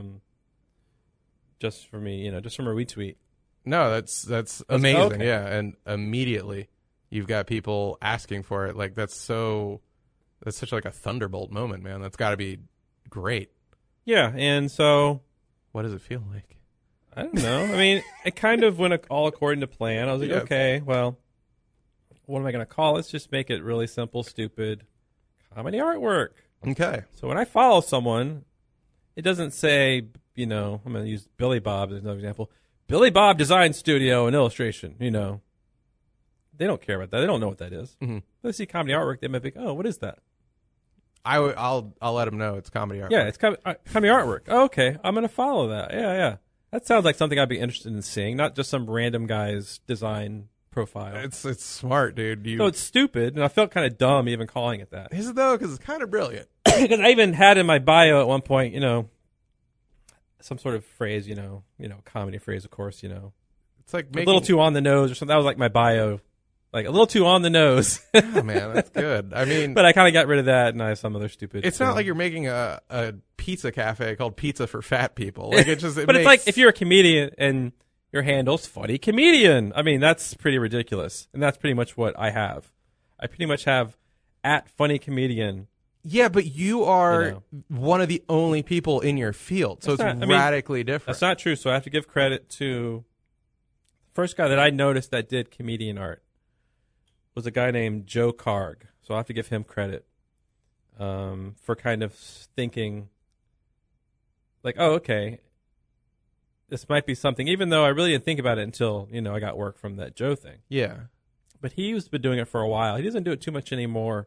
just for me, just from a retweet. No, that's amazing. okay. Yeah, and immediately you've got people asking for it. Like that's such like a thunderbolt moment, man. That's got to be great. Yeah, and so What does it feel like? I don't know. I mean, it kind of went all according to plan. I was like, Yes. okay, well, what am I going to call it? Let's just make it really simple, stupid comedy artwork. Okay. So when I follow someone, it doesn't say, I'm going to use Billy Bob as another example. Billy Bob Design Studio and Illustration, They don't care about that. They don't know what that is. Mhm. They see comedy artwork, they might be, oh, what is that? I'll let them know it's comedy art. Yeah, it's comedy artwork. Oh, okay, I'm going to follow that. Yeah. That sounds like something I'd be interested in seeing, not just some random guy's design profile. It's smart, dude. So it's stupid, and I felt kind of dumb even calling it that. Is it though? Because it's kind of brilliant. Because I even had in my bio at one point, some sort of phrase, comedy phrase, of course, It's like a little too on the nose or something. That was like my bio, like a little too on the nose. Oh, man, that's good. I mean, But I kind of got rid of that, and I have some other stupid. it's not like you're making a pizza cafe called Pizza for Fat People. Like it just. But it's like if you're a comedian and your handle's funny comedian. I mean, that's pretty ridiculous, and that's pretty much what I have. I pretty much have at funny comedian. Yeah, but you are one of the only people in your field, so That's it's not- I mean, radically different. That's not true. So I have to give credit to the first guy that I noticed that did comedian art was a guy named Joe Karg. So I have to give him credit for kind of thinking like, oh, okay, this might be something, even though I really didn't think about it until, I got work from that Joe thing. Yeah. But he's been doing it for a while. He doesn't do it too much anymore.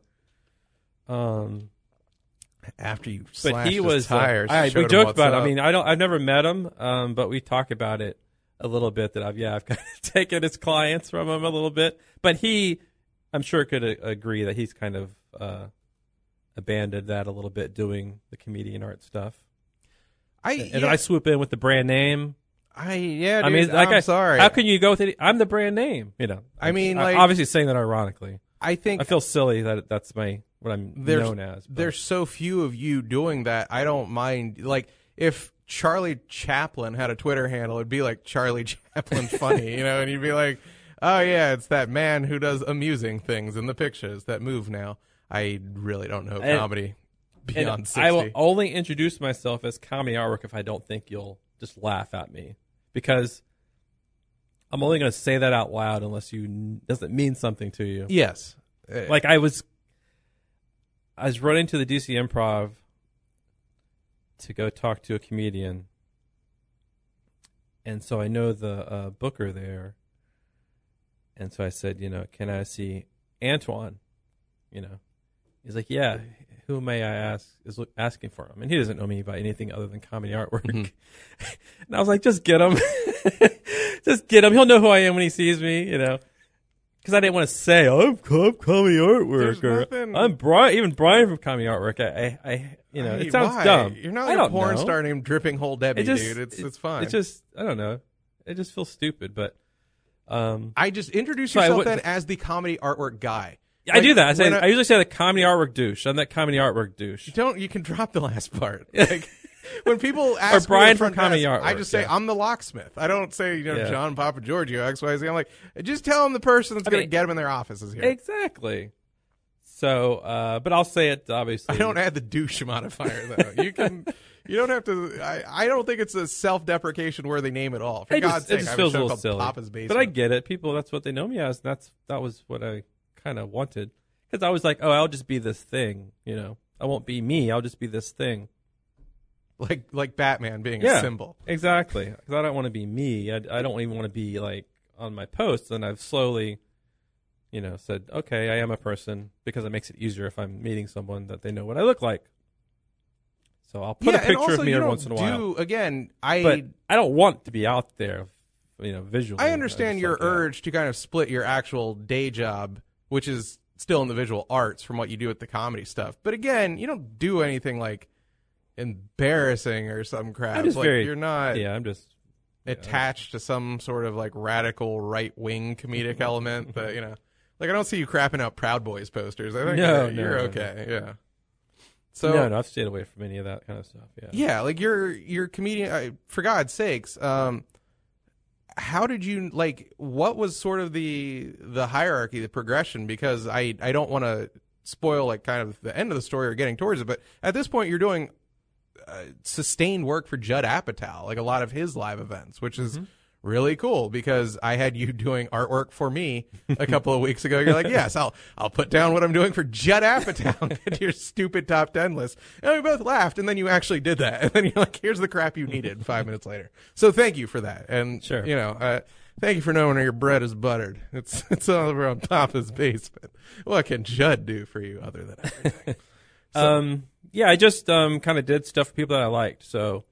After you But slashed he his was tires, we showed him joked what's about it. up. I mean, I've never met him, but we talk about it a little bit. That I've kind of taken his clients from him a little bit. But he, I'm sure, could agree that he's kind of abandoned that a little bit, doing the comedian art stuff. And I swoop in with the brand name. Dude, I mean, like I'm sorry. How can you go with it? I'm the brand name. I mean, I'm like- obviously saying that ironically. I think I feel silly that that's what I'm known as. but- There's so few of you doing that. I don't mind. Like if Charlie Chaplin had a Twitter handle, it'd be like Charlie Chaplin funny, and you'd be like, oh yeah, it's that man who does amusing things in the pictures that move now. I really don't know comedy beyond And 60. I will only introduce myself as comedy artwork if I don't think you'll just laugh at me, because I'm only going to say that out loud unless doesn't mean something to you. Yes. Like I was running to the DC Improv to go talk to a comedian, and so I know the booker there, and so I said, can I see Antoine? He's like, yeah. Who may I ask is asking for him? And he doesn't know me by anything other than comedy artwork. And I was like, just get him. Just get him. He'll know who I am when he sees me, you know. Because I didn't want to say, I'm Comedy Artwork. Or, nothing- I'm Brian, even Brian from Comedy Artwork. I you know, Hey, it sounds why? dumb. You're not I a don't porn know. star named Dripping Hole Debbie, It just, dude. It's fine. It just, I don't know. It just feels stupid, but. I just introduce So I yourself would- then as the Comedy Artwork guy. I do that. when I usually say the Comedy Artwork douche. I'm that Comedy Artwork douche. You can drop the last part. Like, when people ask Brian me at the from front Comedy desk, I Artwork, just say, yeah. I'm the locksmith. I don't say, Yeah. John Papa Giorgio, XYZ. I'm like, just tell them the person that's going to get them in their office is here. Exactly. So, but I'll say it, obviously. I don't add the douche modifier, though. You don't have to. I don't think it's a self-deprecation worthy name at all. For God's sake, it I just have a feels a show little called silly. Papa's Basement. But I get it. People, that's what they know me as. And that was what I kind of wanted. Because I was like, oh, I'll just be this thing, you know. I won't be me. I'll just be this thing. like Batman being Yeah. a symbol. Exactly. Because I don't want to be me. I don't even want to be like on my posts. And I've slowly, you know, said, okay, I am a person because it makes it easier if I'm meeting someone that they know what I look like. So I'll put a and picture also, of me you every don't once in a while. Again, But I don't want to be out there, you know, visually. I understand just your like that. urge to kind of split your actual day job, which is still in the visual arts, from what you do with the comedy stuff. But again, you don't do anything like embarrassing or some crap. I'm just like very, you're not yeah, I'm just attached to some sort of like radical right wing comedic element that, you know, like I don't see you crapping out Proud Boys posters. I think No, you're no. okay. Yeah. So no, I've stayed away from any of that kind of stuff. Yeah. yeah, like you're comedian. For God's sakes, how did you like? What was sort of the hierarchy, the progression? Because I don't want to spoil like kind of the end of the story or getting towards it, but at this point you're doing sustained work for Judd Apatow, like a lot of his live events, which is really cool because I had you doing artwork for me a couple of weeks ago. You're like, yes, I'll put down what I'm doing for Judd Apatow into your stupid top 10 list. And we both laughed, and then you actually did that. And then you're like, here's the crap you needed 5 minutes later. So thank you for that. And, Sure. you know, thank you for knowing your bread is buttered. It's all around Papa's Basement. What can Judd do for you other than everything? Yeah, I just kind of did stuff for people that I liked. So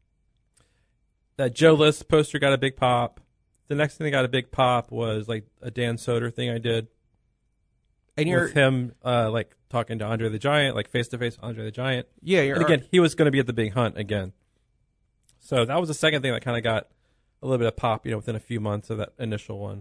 that Joe List poster got a big pop. The next thing that got a big pop was like a Dan Soder thing I did. And you're with him like talking to Andre the Giant, like face to face Andre the Giant. yeah, you're And again, he was going to be at the Big Hunt again. So that was the second thing that kind of got a little bit of pop, you know, within a few months of that initial one.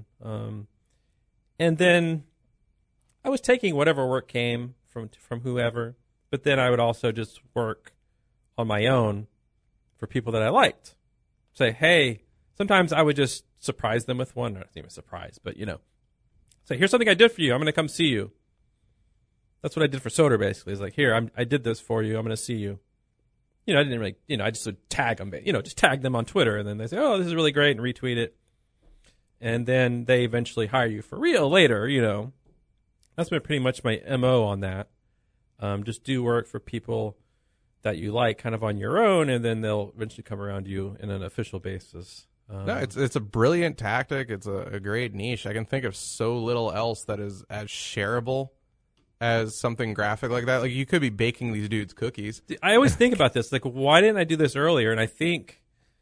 And then I was taking whatever work came from whoever, but then I would also just work on my own for people that I liked. Say, hey, sometimes I would just surprise them with one. Not even a surprise, but, you know, say, here's something I did for you. I'm going to come see you. That's what I did for Soder, basically. It's like, here, I did this for you. I'm going to see you. You know, I didn't really, you know, I just would tag them, you know, just tag them on Twitter. And then they say, oh, this is really great, and retweet it. And then they eventually hire you for real later, you know. That's been pretty much my MO on that. Just do work for people that you like kind of on your own, and then they'll eventually come around to you in an official basis. No, it's a brilliant tactic. It's a great niche. I can think of so little else that is as shareable as something graphic like that. Like you could be baking these dudes cookies. I always think about this, like, why didn't I do this earlier? And I think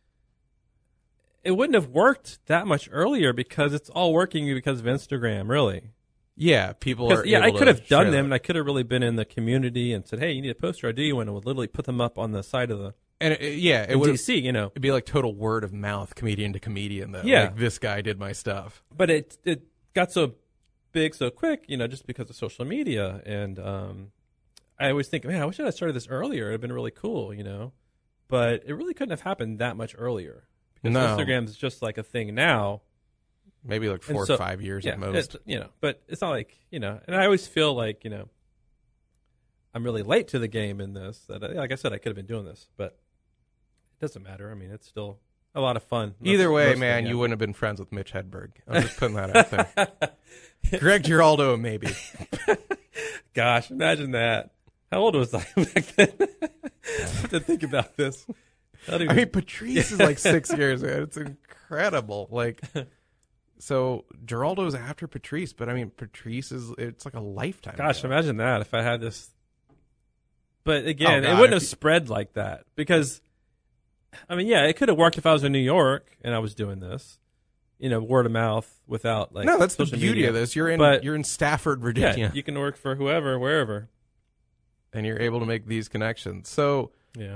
it wouldn't have worked that much earlier because it's all working because of Instagram, really. Yeah, people are. Yeah, I able could to have done share them, that. and I could have really been in the community and said, hey, you need a poster, I do you, and it would literally put them up on the side of the And it would DC, you know. it'd be like total word of mouth, comedian to comedian. Though, Yeah. like this guy did my stuff. But it got so big so quick, you know, just because of social media. And I always think, man, I wish I had started this earlier. It would have been really cool, you know. But it really couldn't have happened that much earlier. Because No. Instagram's just like a thing now. Maybe like 4 And so- or 5 years at most. You know, but it's not like, you know, and I always feel like, you know, I'm really late to the game in this. That, like I said, I could have been doing this, but it doesn't matter. I mean, it's still a lot of fun. Either way, Most of man, it, you yeah. wouldn't have been friends with Mitch Hedberg. I'm just putting that out there. Greg Giraldo, maybe. Gosh, imagine that. How old was I back then? I have to think about this. I mean, Patrice is like 6 years. Man. It's incredible. Like, so Giraldo's after Patrice, but I mean, Patrice it's like a lifetime. Gosh, ago. imagine that if I had this. But again, Oh, it God, wouldn't if have spread like that because, I mean, yeah, it could have worked if I was in New York and I was doing this, word of mouth without like. No, that's the social beauty media. of this. You're in Stafford, Virginia, Yeah, you can work for whoever, wherever, and you're able to make these connections. So, yeah.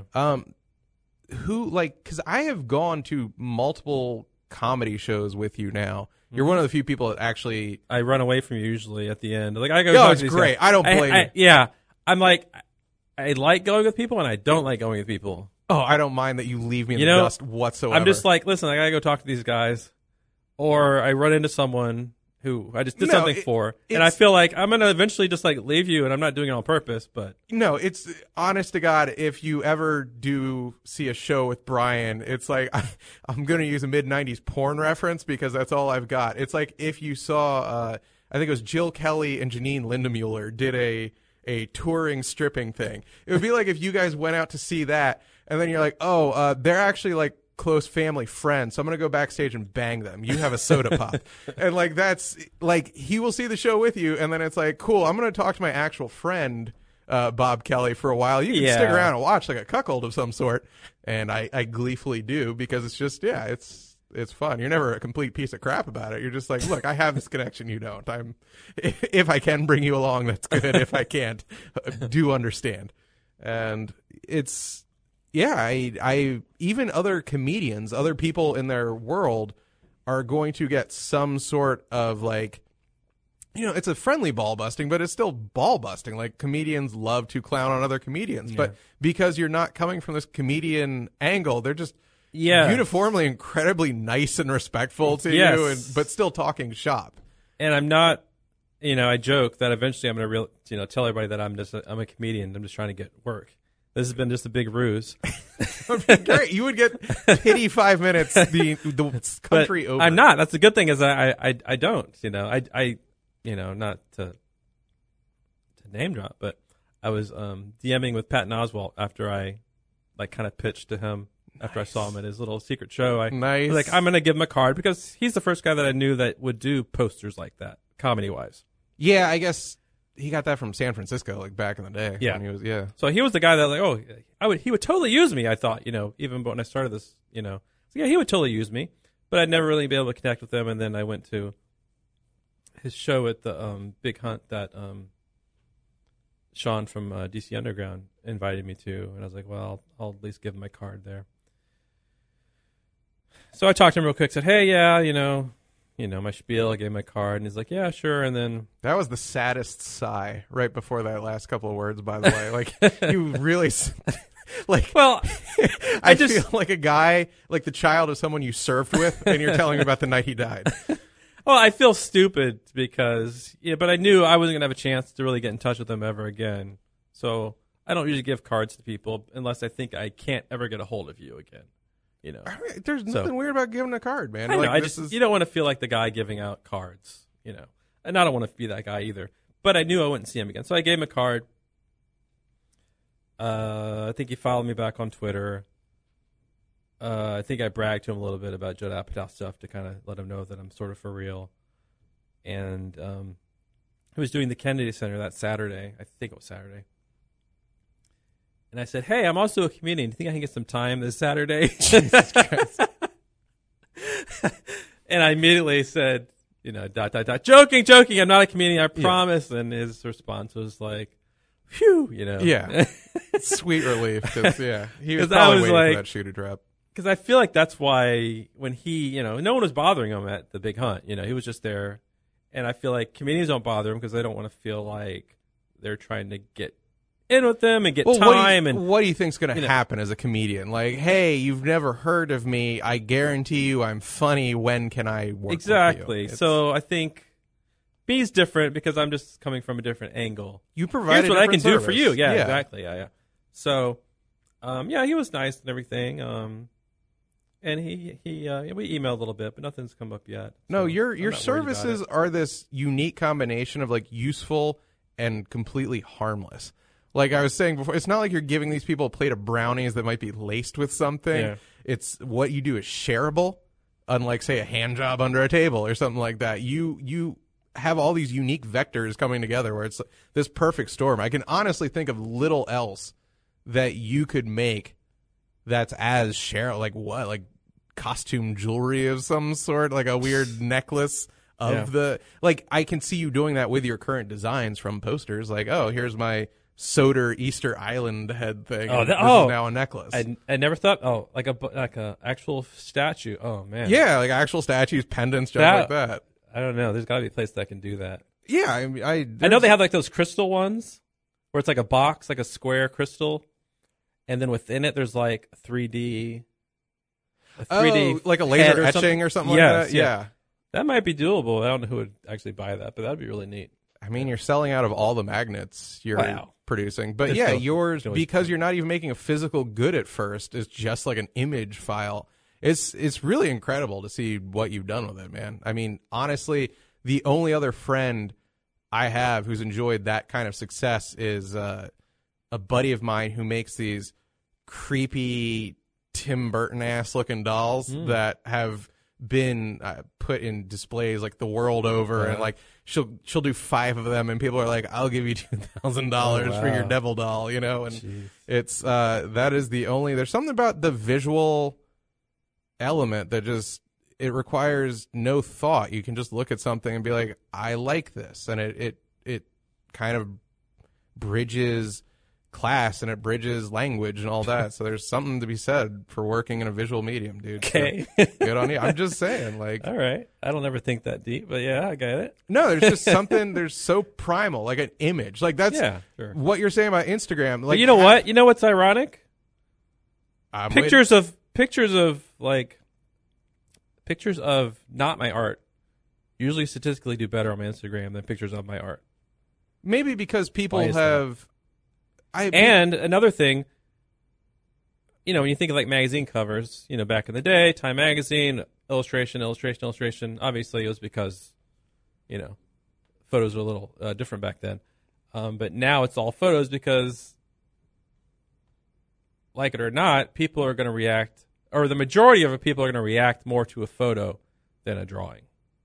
because I have gone to multiple comedy shows with you now. You're one of the few people that actually. I run away from you usually at the end. Like I go. No, talk it's to these great. guys. I don't blame you. Yeah, I'm like, I like going with people, and I don't like going with people. Oh, I don't mind that you leave me in the dust whatsoever. I'm just like, listen, I gotta go talk to these guys, or I run into someone who I just did something for, and I feel like I'm gonna eventually just like leave you, and I'm not doing it on purpose. But no, it's honest to God. If you ever do see a show with Brian, it's like I'm gonna use a mid-90s porn reference because that's all I've got. It's like if you saw, I think it was Jill Kelly and Janine Lindemuller did a touring stripping thing. It would be like if you guys went out to see that, and then you're like, oh, they're actually like close family friends, so I'm gonna go backstage and bang them. You have a soda pop. And like that's like he will see the show with you, and then it's like, cool, I'm gonna talk to my actual friend Bob Kelly for a while. You can stick around and watch like a cuckold of some sort. And I gleefully do, because it's just it's fun. You're never a complete piece of crap about it. You're just like, look, I have this connection, you don't. If I can bring you along, that's good. If I can't, do understand. And it's I even other comedians, other people in their world are going to get some sort of like, it's a friendly ball busting, but it's still ball busting. Like comedians love to clown on other comedians, but because you're not coming from this comedian angle, they're just uniformly incredibly nice and respectful to you, but still talking shop. And I'm not, I joke that eventually I'm going to tell everybody that I'm a comedian. I'm just trying to get work. This has been just a big ruse. Great. You would get pity 5 minutes the country but over. I'm not. That's the good thing is I don't. I not to name drop, but I was DMing with Patton Oswalt after I kind of pitched to him after I saw him at his little secret show. I was like, I'm gonna give him a card because he's the first guy that I knew that would do posters like that, comedy wise. Yeah, I guess. He got that from San Francisco, like back in the day. Yeah. When he was, So he was the guy that he would totally use me. I thought, even when I started this, so he would totally use me, but I'd never really be able to connect with him. And then I went to his show at the Big Hunt that Sean from DC Underground invited me to, and I was like, well, I'll at least give him my card there. So I talked to him real quick, said, hey, my spiel, I gave him my card, and he's like, yeah, sure. And then that was the saddest sigh right before that last couple of words, by the way. Like, you really, like, well, I feel like a guy, like the child of someone you surfed with, and you're telling me about the night he died. Well, I feel stupid because, but I knew I wasn't going to have a chance to really get in touch with them ever again. So I don't usually give cards to people unless I think I can't ever get a hold of you again. There's nothing weird about giving a card, man. I know. You don't want to feel like the guy giving out cards, and I don't want to be that guy either. But I knew I wouldn't see him again, so I gave him a card. I think he followed me back on Twitter. I think I bragged to him a little bit about Judd Apatow stuff to kind of let him know that I'm sort of for real. And he was doing the Kennedy Center that Saturday. I think it was Saturday. And I said, hey, I'm also a comedian. Do you think I can get some time this Saturday? Jesus Christ. And I immediately said, joking, I'm not a comedian, I promise. And his response was like, phew, Yeah. Sweet relief. He was probably waiting for that shoe to drop. Because I feel like that's why when he, no one was bothering him at the Big Hunt. He was just there. And I feel like comedians don't bother him because they don't want to feel like they're trying to get in with them and get time. What do you think's going to happen as a comedian? Like, hey, you've never heard of me. I guarantee you I'm funny. When can I work exactly. with you? So I think B's different because I'm just coming from a different angle. You provide Here's what I can service. do for you. Yeah, exactly. Yeah. So, he was nice and everything. And we emailed a little bit, but nothing's come up yet. No, so your services are this unique combination of like useful and completely harmless. Like I was saying before, it's not like you're giving these people a plate of brownies that might be laced with something. Yeah. It's what you do is shareable, unlike say a hand job under a table or something like that. You have all these unique vectors coming together where it's this perfect storm. I can honestly think of little else that you could make that's as shareable. Like what? Like costume jewelry of some sort, like a weird necklace of the, like, I can see you doing that with your current designs from posters. Like, oh, here's my Soder Easter Island head thing. This is now a necklace. I never thought. Oh, like a actual statue. Oh man. Yeah, like actual statues, pendants, just like that. I don't know. There's got to be a place that can do that. Yeah, I mean, I know they have like those crystal ones where it's like a box, like a square crystal, and then within it there's like 3D. Like a laser etching or something like that. Yeah. That might be doable. I don't know who would actually buy that, but that'd be really neat. I mean, you're selling out of all the magnets you're producing. But yours, because you're not even making a physical good at first, is just like an image file. It's really incredible to see what you've done with it, man. I mean, honestly, the only other friend I have who's enjoyed that kind of success is a buddy of mine who makes these creepy Tim Burton-ass looking dolls that have been put in displays like the world over, and like she'll do 5 of them, and people are like, I'll give you $2,000 for your devil doll, you know. And it's that is the only, there's something about the visual element that just, it requires no thought. You can just look at something and be like, I like this, and it kind of bridges class and it bridges language and all that. So there's something to be said for working in a visual medium, dude. Okay. So, good on you. I'm just saying, like. All right. I don't ever think that deep, but yeah, I get it. No, there's just something, there's so primal, like an image. Like that's what you're saying about Instagram. Like, but you know what? You know what's ironic? Pictures of not my art usually statistically do better on my Instagram than pictures of my art. Maybe because people have. And another thing, you know, when you think of like magazine covers, you know, back in the day, Time Magazine, illustration. Obviously, it was because, you know, photos were a little different back then. But now it's all photos because, like it or not, people are going to react, or the majority of people are going to react more to a photo than a drawing.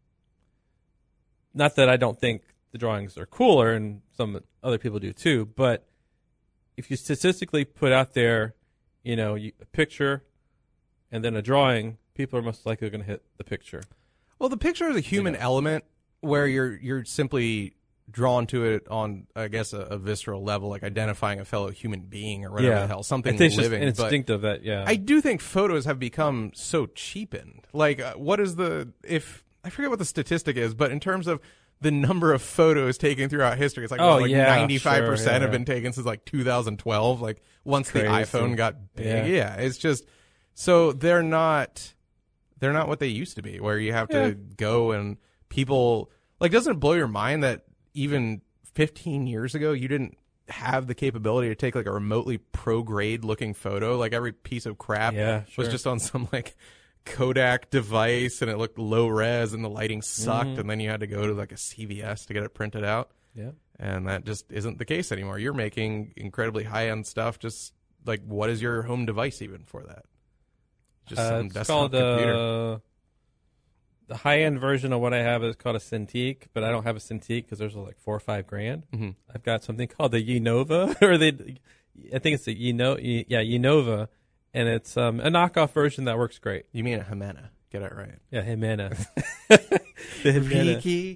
Not that I don't think the drawings are cooler, and some other people do too, but if you statistically put out there, you know, a picture and then a drawing, people are most likely going to hit the picture. Well, the picture is a human element where you're simply drawn to it on, I guess, a visceral level, like identifying a fellow human being or whatever the hell, something living. It's instinctive that, I do think photos have become so cheapened. Like, what is I forget what the statistic is, but in terms of the number of photos taken throughout history, it's like 95% have been taken since like 2012. Like once the iPhone got big, it's just so they're not what they used to be. Where you have to go and people like. Doesn't it blow your mind that even 15 years ago you didn't have the capability to take like a remotely pro grade looking photo? Like every piece of crap was just on some like Kodak device, and it looked low res, and the lighting sucked, and then you had to go to like a CVS to get it printed out. Yeah, and that just isn't the case anymore. You're making incredibly high end stuff. Just like, what is your home device even for that? Just some desktop computer. The high end version of what I have is called a Cintiq, but I don't have a Cintiq because there's like $4 or $5 grand. Mm-hmm. I've got something called the Yenova, I think it's the Yenova. And it's a knockoff version that works great. You mean a Jimena. Get it right. Yeah, Jimena. The Jimena.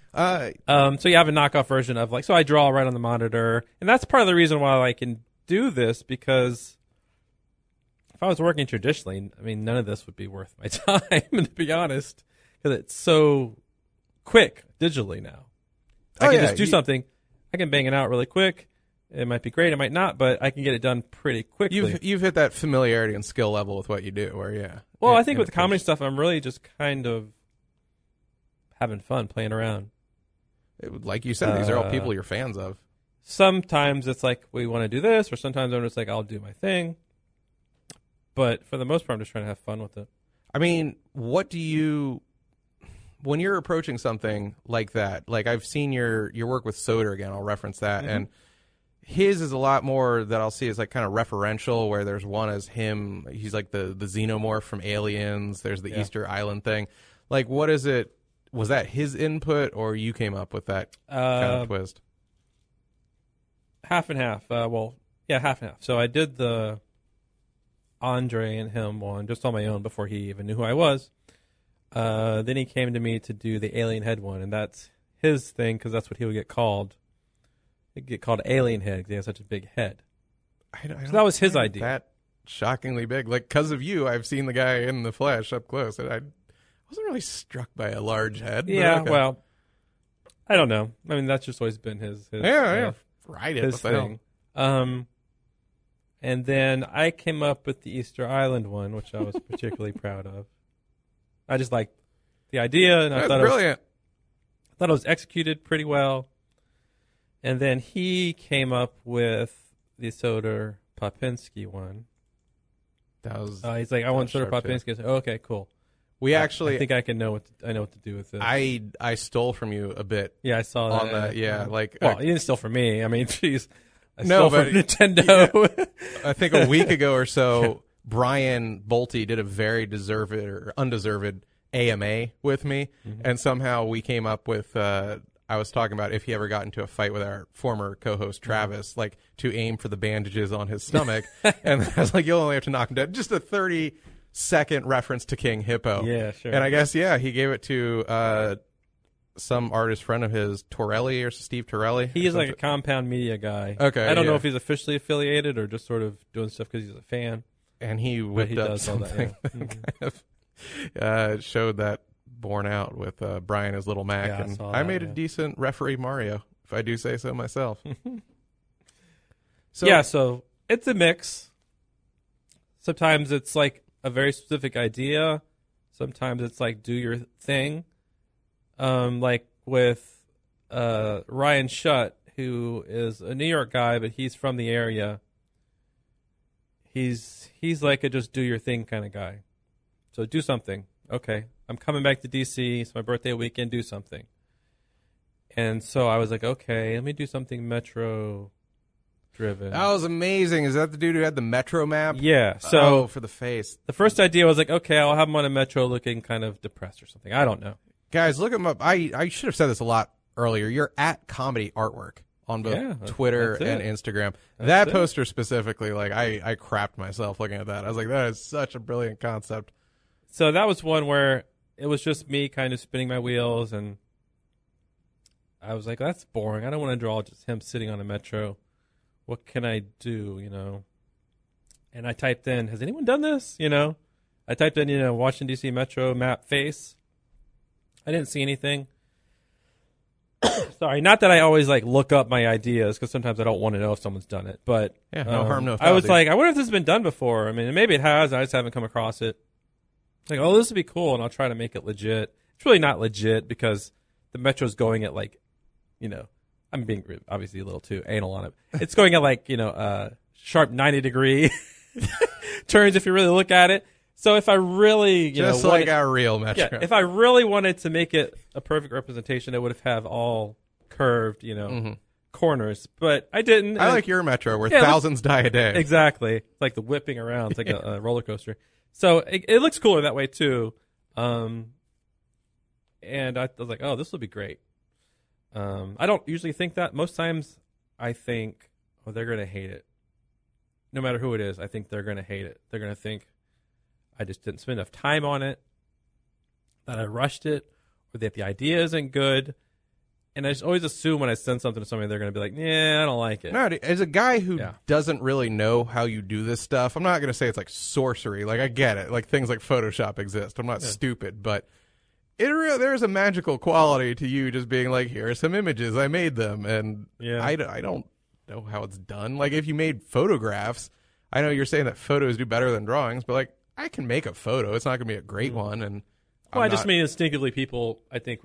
So you have a knockoff version of so I draw right on the monitor. And that's part of the reason why I can do this, because if I was working traditionally, I mean, none of this would be worth my time, to be honest, because it's so quick digitally now. I can just do something. I can bang it out really quick. It might be great, it might not, but I can get it done pretty quickly. You've hit that familiarity and skill level with what you do, where Well, I think with the comedy stuff, I'm really just kind of having fun, playing around. Like you said, these are all people you're fans of. Sometimes it's like, we want to do this, or sometimes I'm just like, I'll do my thing. But for the most part, I'm just trying to have fun with it. I mean, what do you... When you're approaching something like that, like I've seen your work with Soder again, I'll reference that, and his is a lot more that I'll see as like kind of referential, where there's one as him. He's like the xenomorph from Aliens. There's the Easter Island thing. Like, what is it? Was that his input, or you came up with that kind of twist? Half and half. Half and half. So I did the Andre and him one just on my own before he even knew who I was. Then he came to me to do the Alien Head one, and that's his thing because that's what he would get called. He'd get called Alien Head because he has such a big head. I don't So that was his find idea. That shockingly big. Like, because of you, I've seen the guy in the flesh up close, and I wasn't really struck by a large head. but Yeah, okay. well, I don't know. I mean, that's just always been his Yeah. Ride it. his What the hell? thing. And then I came up with the Easter Island one, which I was particularly proud of. I just liked the idea, and I That's thought brilliant. it was executed pretty well. And then he came up with the Soder Popinski one. That was. He's like, I want That's Soder sharp, too. Popinski. I said, okay, cool. We actually. I think I know what to do with this. I stole from you a bit yeah, I saw that. on that. Yeah, like Well, you didn't steal from me. I mean, jeez. I No, stole from but- Nintendo. I think a week ago or so, Brian Bolte did a very deserved or undeserved AMA with me, and somehow we came up with. I was talking about if he ever got into a fight with our former co-host Travis, like to aim for the bandages on his stomach, and I was like, "You'll only have to knock him dead." Just a 30-second reference to King Hippo. Yeah, sure. And I guess he gave it to some artist friend of his, Torelli or Steve Torelli. He is or like a something. Compound Media guy. Okay, I don't know yeah. if he's officially affiliated or just sort of doing stuff because he's a fan. And he But whipped he up does all that, something yeah. that kind of showed that borne out with Brian as Little Mac. Yeah, I and saw I that, made a yeah. decent referee Mario, if I do say so myself. So it's a mix. Sometimes it's like a very specific idea. Sometimes it's like do your thing. Like with Ryan Shutt, who is a New York guy, but he's from the area. He's like a just do your thing kind of guy. So do something. Okay, I'm coming back to DC. It's my birthday weekend. Do something. And so I was like, okay, let me do something Metro driven. That was amazing. Is that the dude who had the Metro map? Yeah. So for the face. the first idea was like, okay, I'll have him on a Metro looking kind of depressed or something. I don't know. Guys, look him up. I should have said this a lot earlier. You're at Comedy Artwork on both Yeah, Twitter that's and it. Instagram. That's That it. poster specifically, like I crapped myself looking at that. I was like, that is such a brilliant concept. So that was one where it was just me kind of spinning my wheels, and I was like, that's boring. I don't want to draw just him sitting on a Metro. What can I do, And I typed in, has anyone done this? I typed in, Washington, D.C. Metro map face. I didn't see anything. Sorry, not that I always look up my ideas because sometimes I don't want to know if someone's done it. But Yeah, no harm, no I foul, was dude. like, I wonder if this has been done before. I mean, maybe it has. I just haven't come across it. Like, oh, this would be cool, and I'll try to make it legit. It's really not legit because the Metro's going at I'm being obviously a little too anal on it. It's going at sharp 90-degree turns if you really look at it. So if I really, Just like our real Metro. yeah, if I really wanted to make it a perfect representation, it would have all curved, corners. But I didn't. I and- like your Metro where Yeah, thousands die a day. exactly. It's like the whipping around. It's like a roller coaster. So it looks cooler that way too. And I was like, oh, this will be great. I don't usually think that. Most times I think, oh, they're going to hate it. No matter who it is, I think they're going to hate it. They're going to think I just didn't spend enough time on it, that I rushed it, or that the idea isn't good. And I just always assume when I send something to somebody, they're going to be like, yeah, I don't like it. No, as a guy who Yeah. doesn't really know how you do this stuff, I'm not going to say it's like sorcery. Like, I get it. Like, things like Photoshop exist. I'm not stupid, but there's a magical quality to you just being like, here are some images. I made them. And Yeah. I don't know how it's done. Like, if you made photographs, I know you're saying that photos do better than drawings, but like, I can make a photo. It's not going to be a great one. And Well, I'm I just not- mean instinctively people, I think,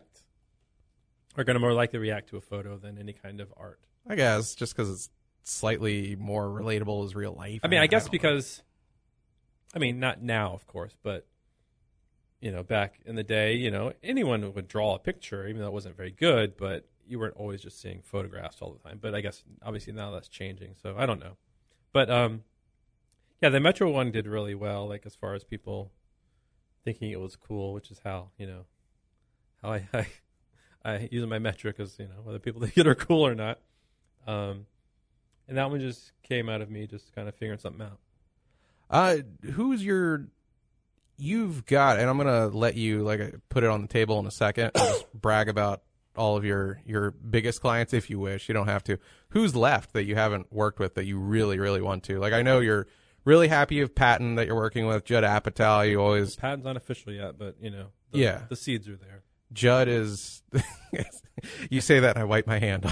are going to more likely react to a photo than any kind of art. I guess just because it's slightly more relatable as real life. I mean, I guess don't know. because, not now, of course, but, back in the day, anyone would draw a picture, even though it wasn't very good, but you weren't always just seeing photographs all the time. But I guess, obviously, now that's changing, so I don't know. But, yeah, the Metro one did really well, as far as people thinking it was cool, which is how, how I use my metric as, whether people think it are cool or not. And that one just came out of me just kind of figuring something out. Who's your? You've got, and I'm gonna let you put it on the table in a second. I'll just brag about all of your biggest clients if you wish. You don't have to. Who's left that you haven't worked with that you really, really want to? Like, I know you're really happy with Patton that you're working with. Judd Apatow, you always. Patton's not official yet, but the seeds are there. Judd is. You say that, and I wipe my hand.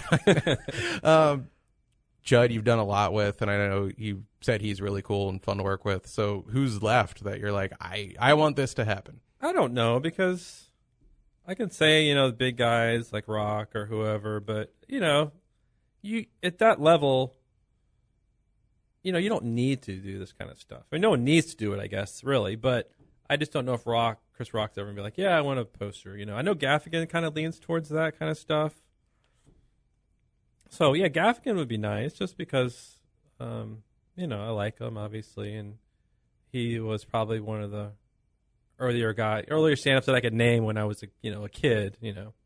Judd, you've done a lot with, and I know you said he's really cool and fun to work with. So who's left that you're like, I want this to happen? I don't know, because I can say, the big guys like Rock or whoever, but, you at that level, you don't need to do this kind of stuff. I mean, no one needs to do it, I guess, really, but I just don't know if Chris Rock's ever going to be like, yeah, I want a poster. I know Gaffigan kind of leans towards that kind of stuff. So, yeah, Gaffigan would be nice just because, I like him, obviously, and he was probably one of the earlier stand-ups that I could name when I was, a kid,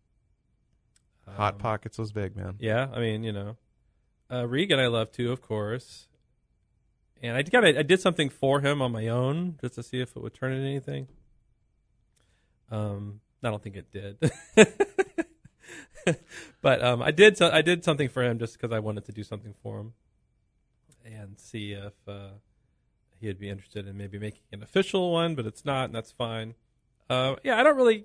Hot Pockets was big, man. Yeah, I mean, Regan I love, too, of course. And I did something for him on my own just to see if it would turn into anything. I don't think it did. But I did something for him just because I wanted to do something for him and see if he'd be interested in maybe making an official one, but it's not, and that's fine. I don't really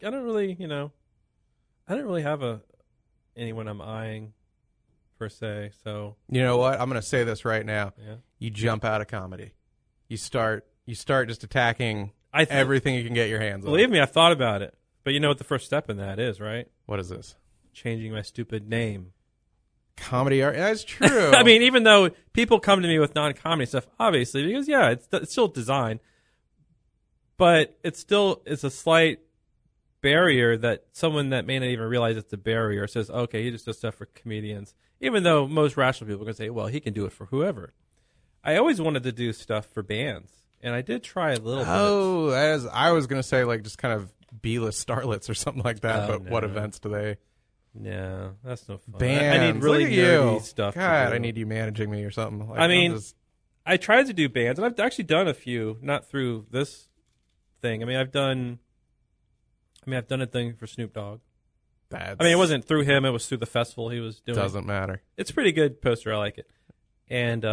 have anyone I'm eyeing per se. So you know what? I'm going to say this right now. Yeah. You jump out of comedy. You start just attacking everything you can get your hands on. Believe me, I've thought about it. But you know what the first step in that is, right? What is this? Changing my stupid name. Comedy art. That's true. I mean, even though people come to me with non-comedy stuff, obviously, because it's still design, but it's a slight barrier that someone that may not even realize it's a barrier says, okay, he just does stuff for comedians. Even though most rational people are going to say, well, he can do it for whoever. I always wanted to do stuff for bands, and I did try a little bit. Oh, I was going to say just kind of B-list starlets or something like that, but no. What events do they? No, that's no fun. Bands. I need really nerdy stuff. God, to do. I need you managing me or something. I tried to do bands, and I've actually done a few, not through this thing. I mean, I've done a thing for Snoop Dogg. It wasn't through him; it was through the festival he was doing. Doesn't matter. It's a pretty good poster. I like it. And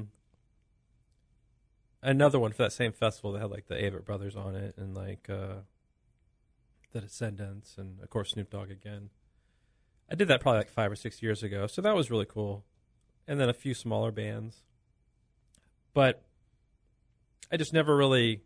another one for that same festival that had like the Avett Brothers on it, and the Descendants, and of course Snoop Dogg again. I did that probably like 5 or 6 years ago, so that was really cool. And then a few smaller bands. But I could never really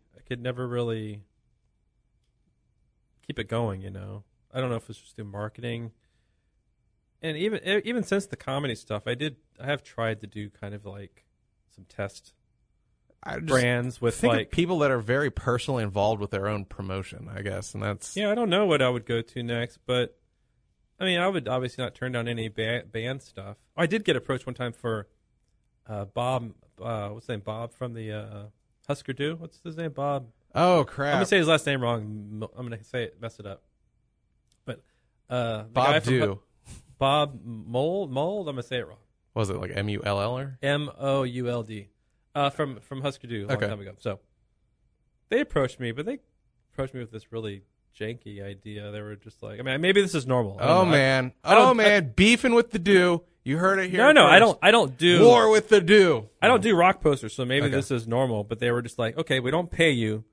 keep it going, I don't know if it's just through marketing. And even since the comedy stuff, I have tried to do kind of like some test brands with of people that are very personally involved with their own promotion, I guess, and that's I don't know what I would go to next, but I mean, I would obviously not turn down any band stuff. I did get approached one time for Bob. What's his name? Bob from the Husker Du. What's his name? Bob. Oh crap! I'm gonna say his last name wrong. I'm gonna mess it up. But Bob Du. Bob Mould. I'm gonna say it wrong. Was it like M-U-L-L or M-O-U-L-D? From Husker Du a long time ago. So they approached me, but they approached me with this really janky idea. They were just like, I mean, maybe this is normal. Man, beefing with the Do. You heard it here. No, first. I don't do war with the Do. I don't do rock posters, so maybe this is normal. But they were just like, okay, we don't pay you,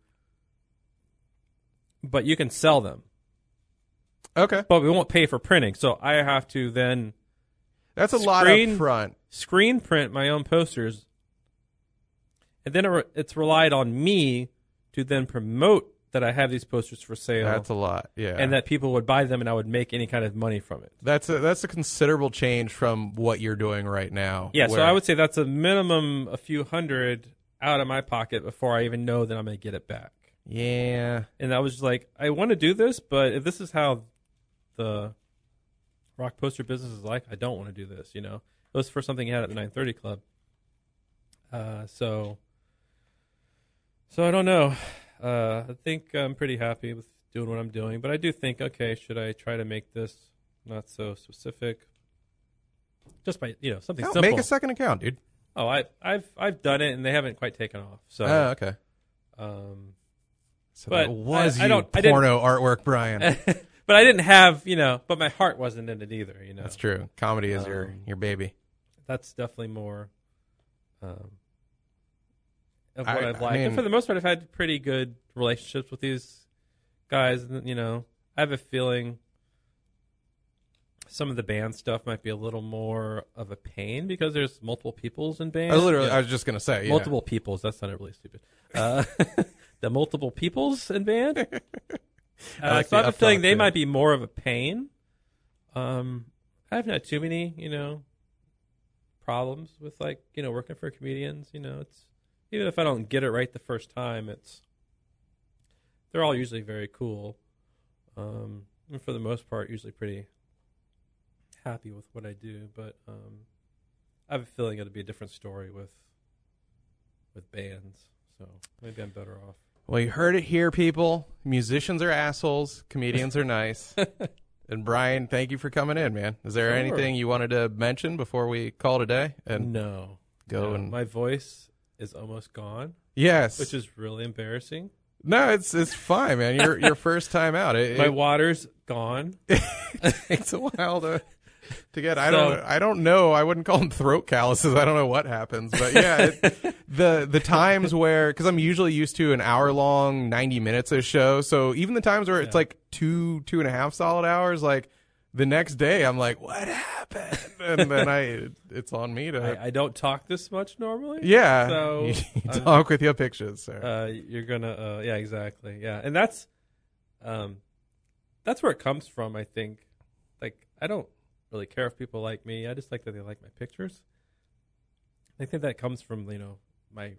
but you can sell them. Okay, but we won't pay for printing, so I have to then. That's a lot up front. Screen print my own posters, and then it's relied on me to then promote that I have these posters for sale. That's a lot, yeah. And that people would buy them and I would make any kind of money from it. That's a considerable change from what you're doing right now. Yeah, so I would say that's a minimum a few hundred out of my pocket before I even know that I'm going to get it back. Yeah. And I was just like, I want to do this, but if this is how the rock poster business is like, I don't want to do this, It was for something you had at the 930 Club. So I don't know. I think I'm pretty happy with doing what I'm doing, but I do think, okay, should I try to make this not so specific? Just by, something simple. Make a second account, dude. Oh, I've done it, and they haven't quite taken off. So, okay. So but that was I don't- I porno artwork, Brian. but I didn't have, but my heart wasn't in it either. That's true. Comedy is your baby. That's definitely more of what I I've liked. mean- And for the most part, I've had pretty good relationships with these guys. And, I have a feeling some of the band stuff might be a little more of a pain because there's multiple peoples in bands. I was just gonna say Multiple peoples. That sounded really stupid. The multiple peoples in band. So I have a feeling they might be more of a pain. I haven't had too many, problems with working for comedians. It's even if I don't get it right the first time, they're all usually very cool. And for the most part, usually pretty happy with what I do. But I have a feeling it'll be a different story with bands. So maybe I'm better off. Well, you heard it here, people. Musicians are assholes. Comedians are nice. And Brian, thank you for coming in, man. Is there anything you wanted to mention before we call today? And No. my voice is almost gone. Yes, Which is really embarrassing. no, it's fine, man. Your first time out. My water's gone. It takes a while to get. I don't know. I wouldn't call them throat calluses. I don't know what happens, but yeah, the times where, because I'm usually used to an hour long, 90 minutes of show. So even the times where it's like 2.5 solid hours, like the next day, I'm like, what happened? And then it's on me to. I don't talk this much normally. Yeah, So you talk with your pictures, sir. you're gonna. Yeah, exactly. Yeah, and that's where it comes from. I think. Like, I don't really care if people like me. I just like that they like my pictures. I think that comes from my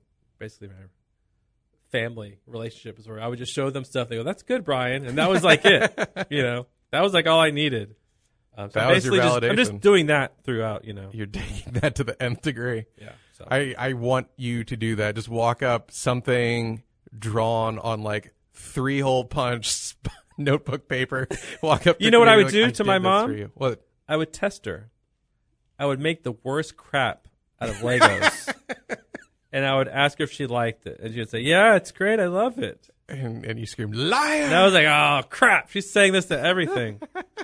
family relationships where I would just show them stuff. They go, "That's good, Brian," and that was like it. That was like all I needed. So that was your validation. I'm just doing that throughout. You're taking that to the nth degree. Yeah. So. I want you to do that. Just walk up, something drawn on like 3-hole punch notebook paper. Walk up. You know what I would do to my mom? What? I would test her. I would make the worst crap out of Legos. And I would ask her if she liked it. And she would say, "Yeah, it's great. I love it." And you screamed, "Liar!" And I was like, "Oh, crap. She's saying this to everything."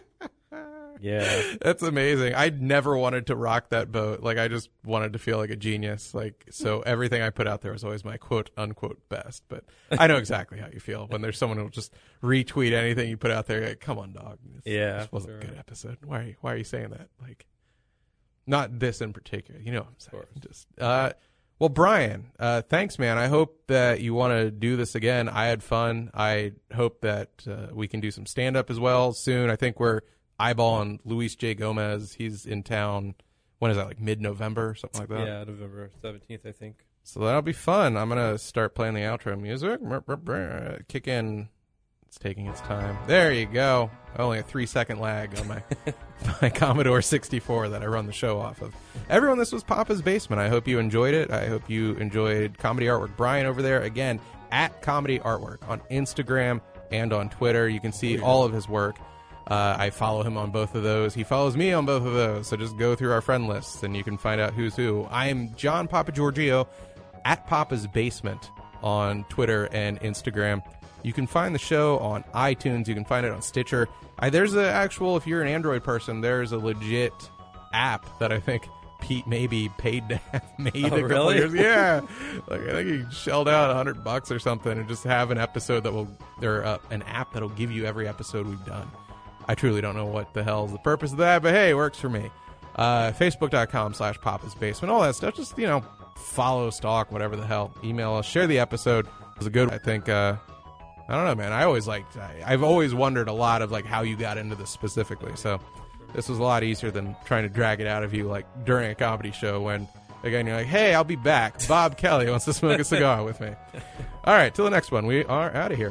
Yeah. That's amazing. I never wanted to rock that boat. Like, I just wanted to feel like a genius. Like, so everything I put out there was always my quote unquote best. But I know exactly how you feel when there's someone who'll just retweet anything you put out there. You're like, come on, dog. This wasn't a good episode. Why are you saying that? Like, not this in particular. You know what I'm saying? Just, well, Brian, thanks, man. I hope that you want to do this again. I had fun. I hope that we can do some stand-up as well soon. I think we're eyeballing Luis J. Gomez. He's in town. When is that, like mid-November or something like that? Yeah, November 17th, I think. So that'll be fun. I'm going to start playing the outro music. Kick in. It's taking its time. There you go. Only a 3-second lag on my Commodore 64 that I run the show off of. Everyone, this was Papa's Basement. I hope you enjoyed it. I hope you enjoyed Comedy Artwork. Brian over there, again, at Comedy Artwork on Instagram and on Twitter. You can see all of his work. I follow him on both of those. He follows me on both of those. So just go through our friend lists and you can find out who's who. I am John Papagiorgio at Papa's Basement on Twitter and Instagram. You can find the show on iTunes. You can find it on Stitcher. There's an actual, if you're an Android person, there's a legit app that I think Pete maybe paid to have made a couple years. Yeah. Like, I think he shelled out $100 or something and just have an episode that will, or an app that'll give you every episode we've done. I truly don't know what the hell's the purpose of that, but hey, it works for me. Facebook.com/Papa's Basement, all that stuff. Just, follow, stalk, whatever the hell. Email us, share the episode. It was a good one. I think, I don't know, man. I've always wondered a lot of, like, how you got into this specifically. So this was a lot easier than trying to drag it out of you, like, during a comedy show when, again, you're like, hey, I'll be back. Bob Kelly wants to smoke a cigar with me. All right, till the next one. We are out of here.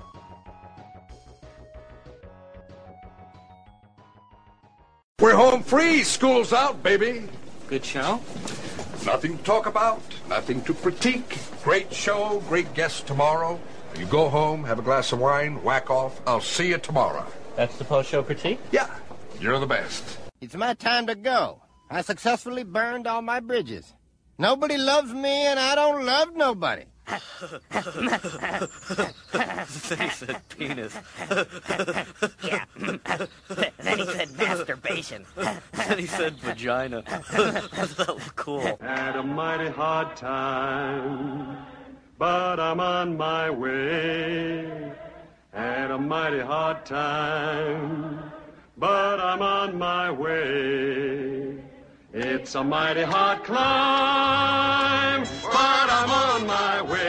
We're home free. School's out, baby. Good show? Nothing to talk about, nothing to critique. Great show, great guests tomorrow. You go home, have a glass of wine, whack off. I'll see you tomorrow. That's the post-show critique? Yeah, you're the best. It's my time to go. I successfully burned all my bridges. Nobody loves me, and I don't love nobody. Then he said penis. Yeah. Then he said masturbation. Then he said vagina. That was cool. Had a mighty hard time, but I'm on my way. Had a mighty hard time, but I'm on my way. It's a mighty hard climb, but I'm on my way.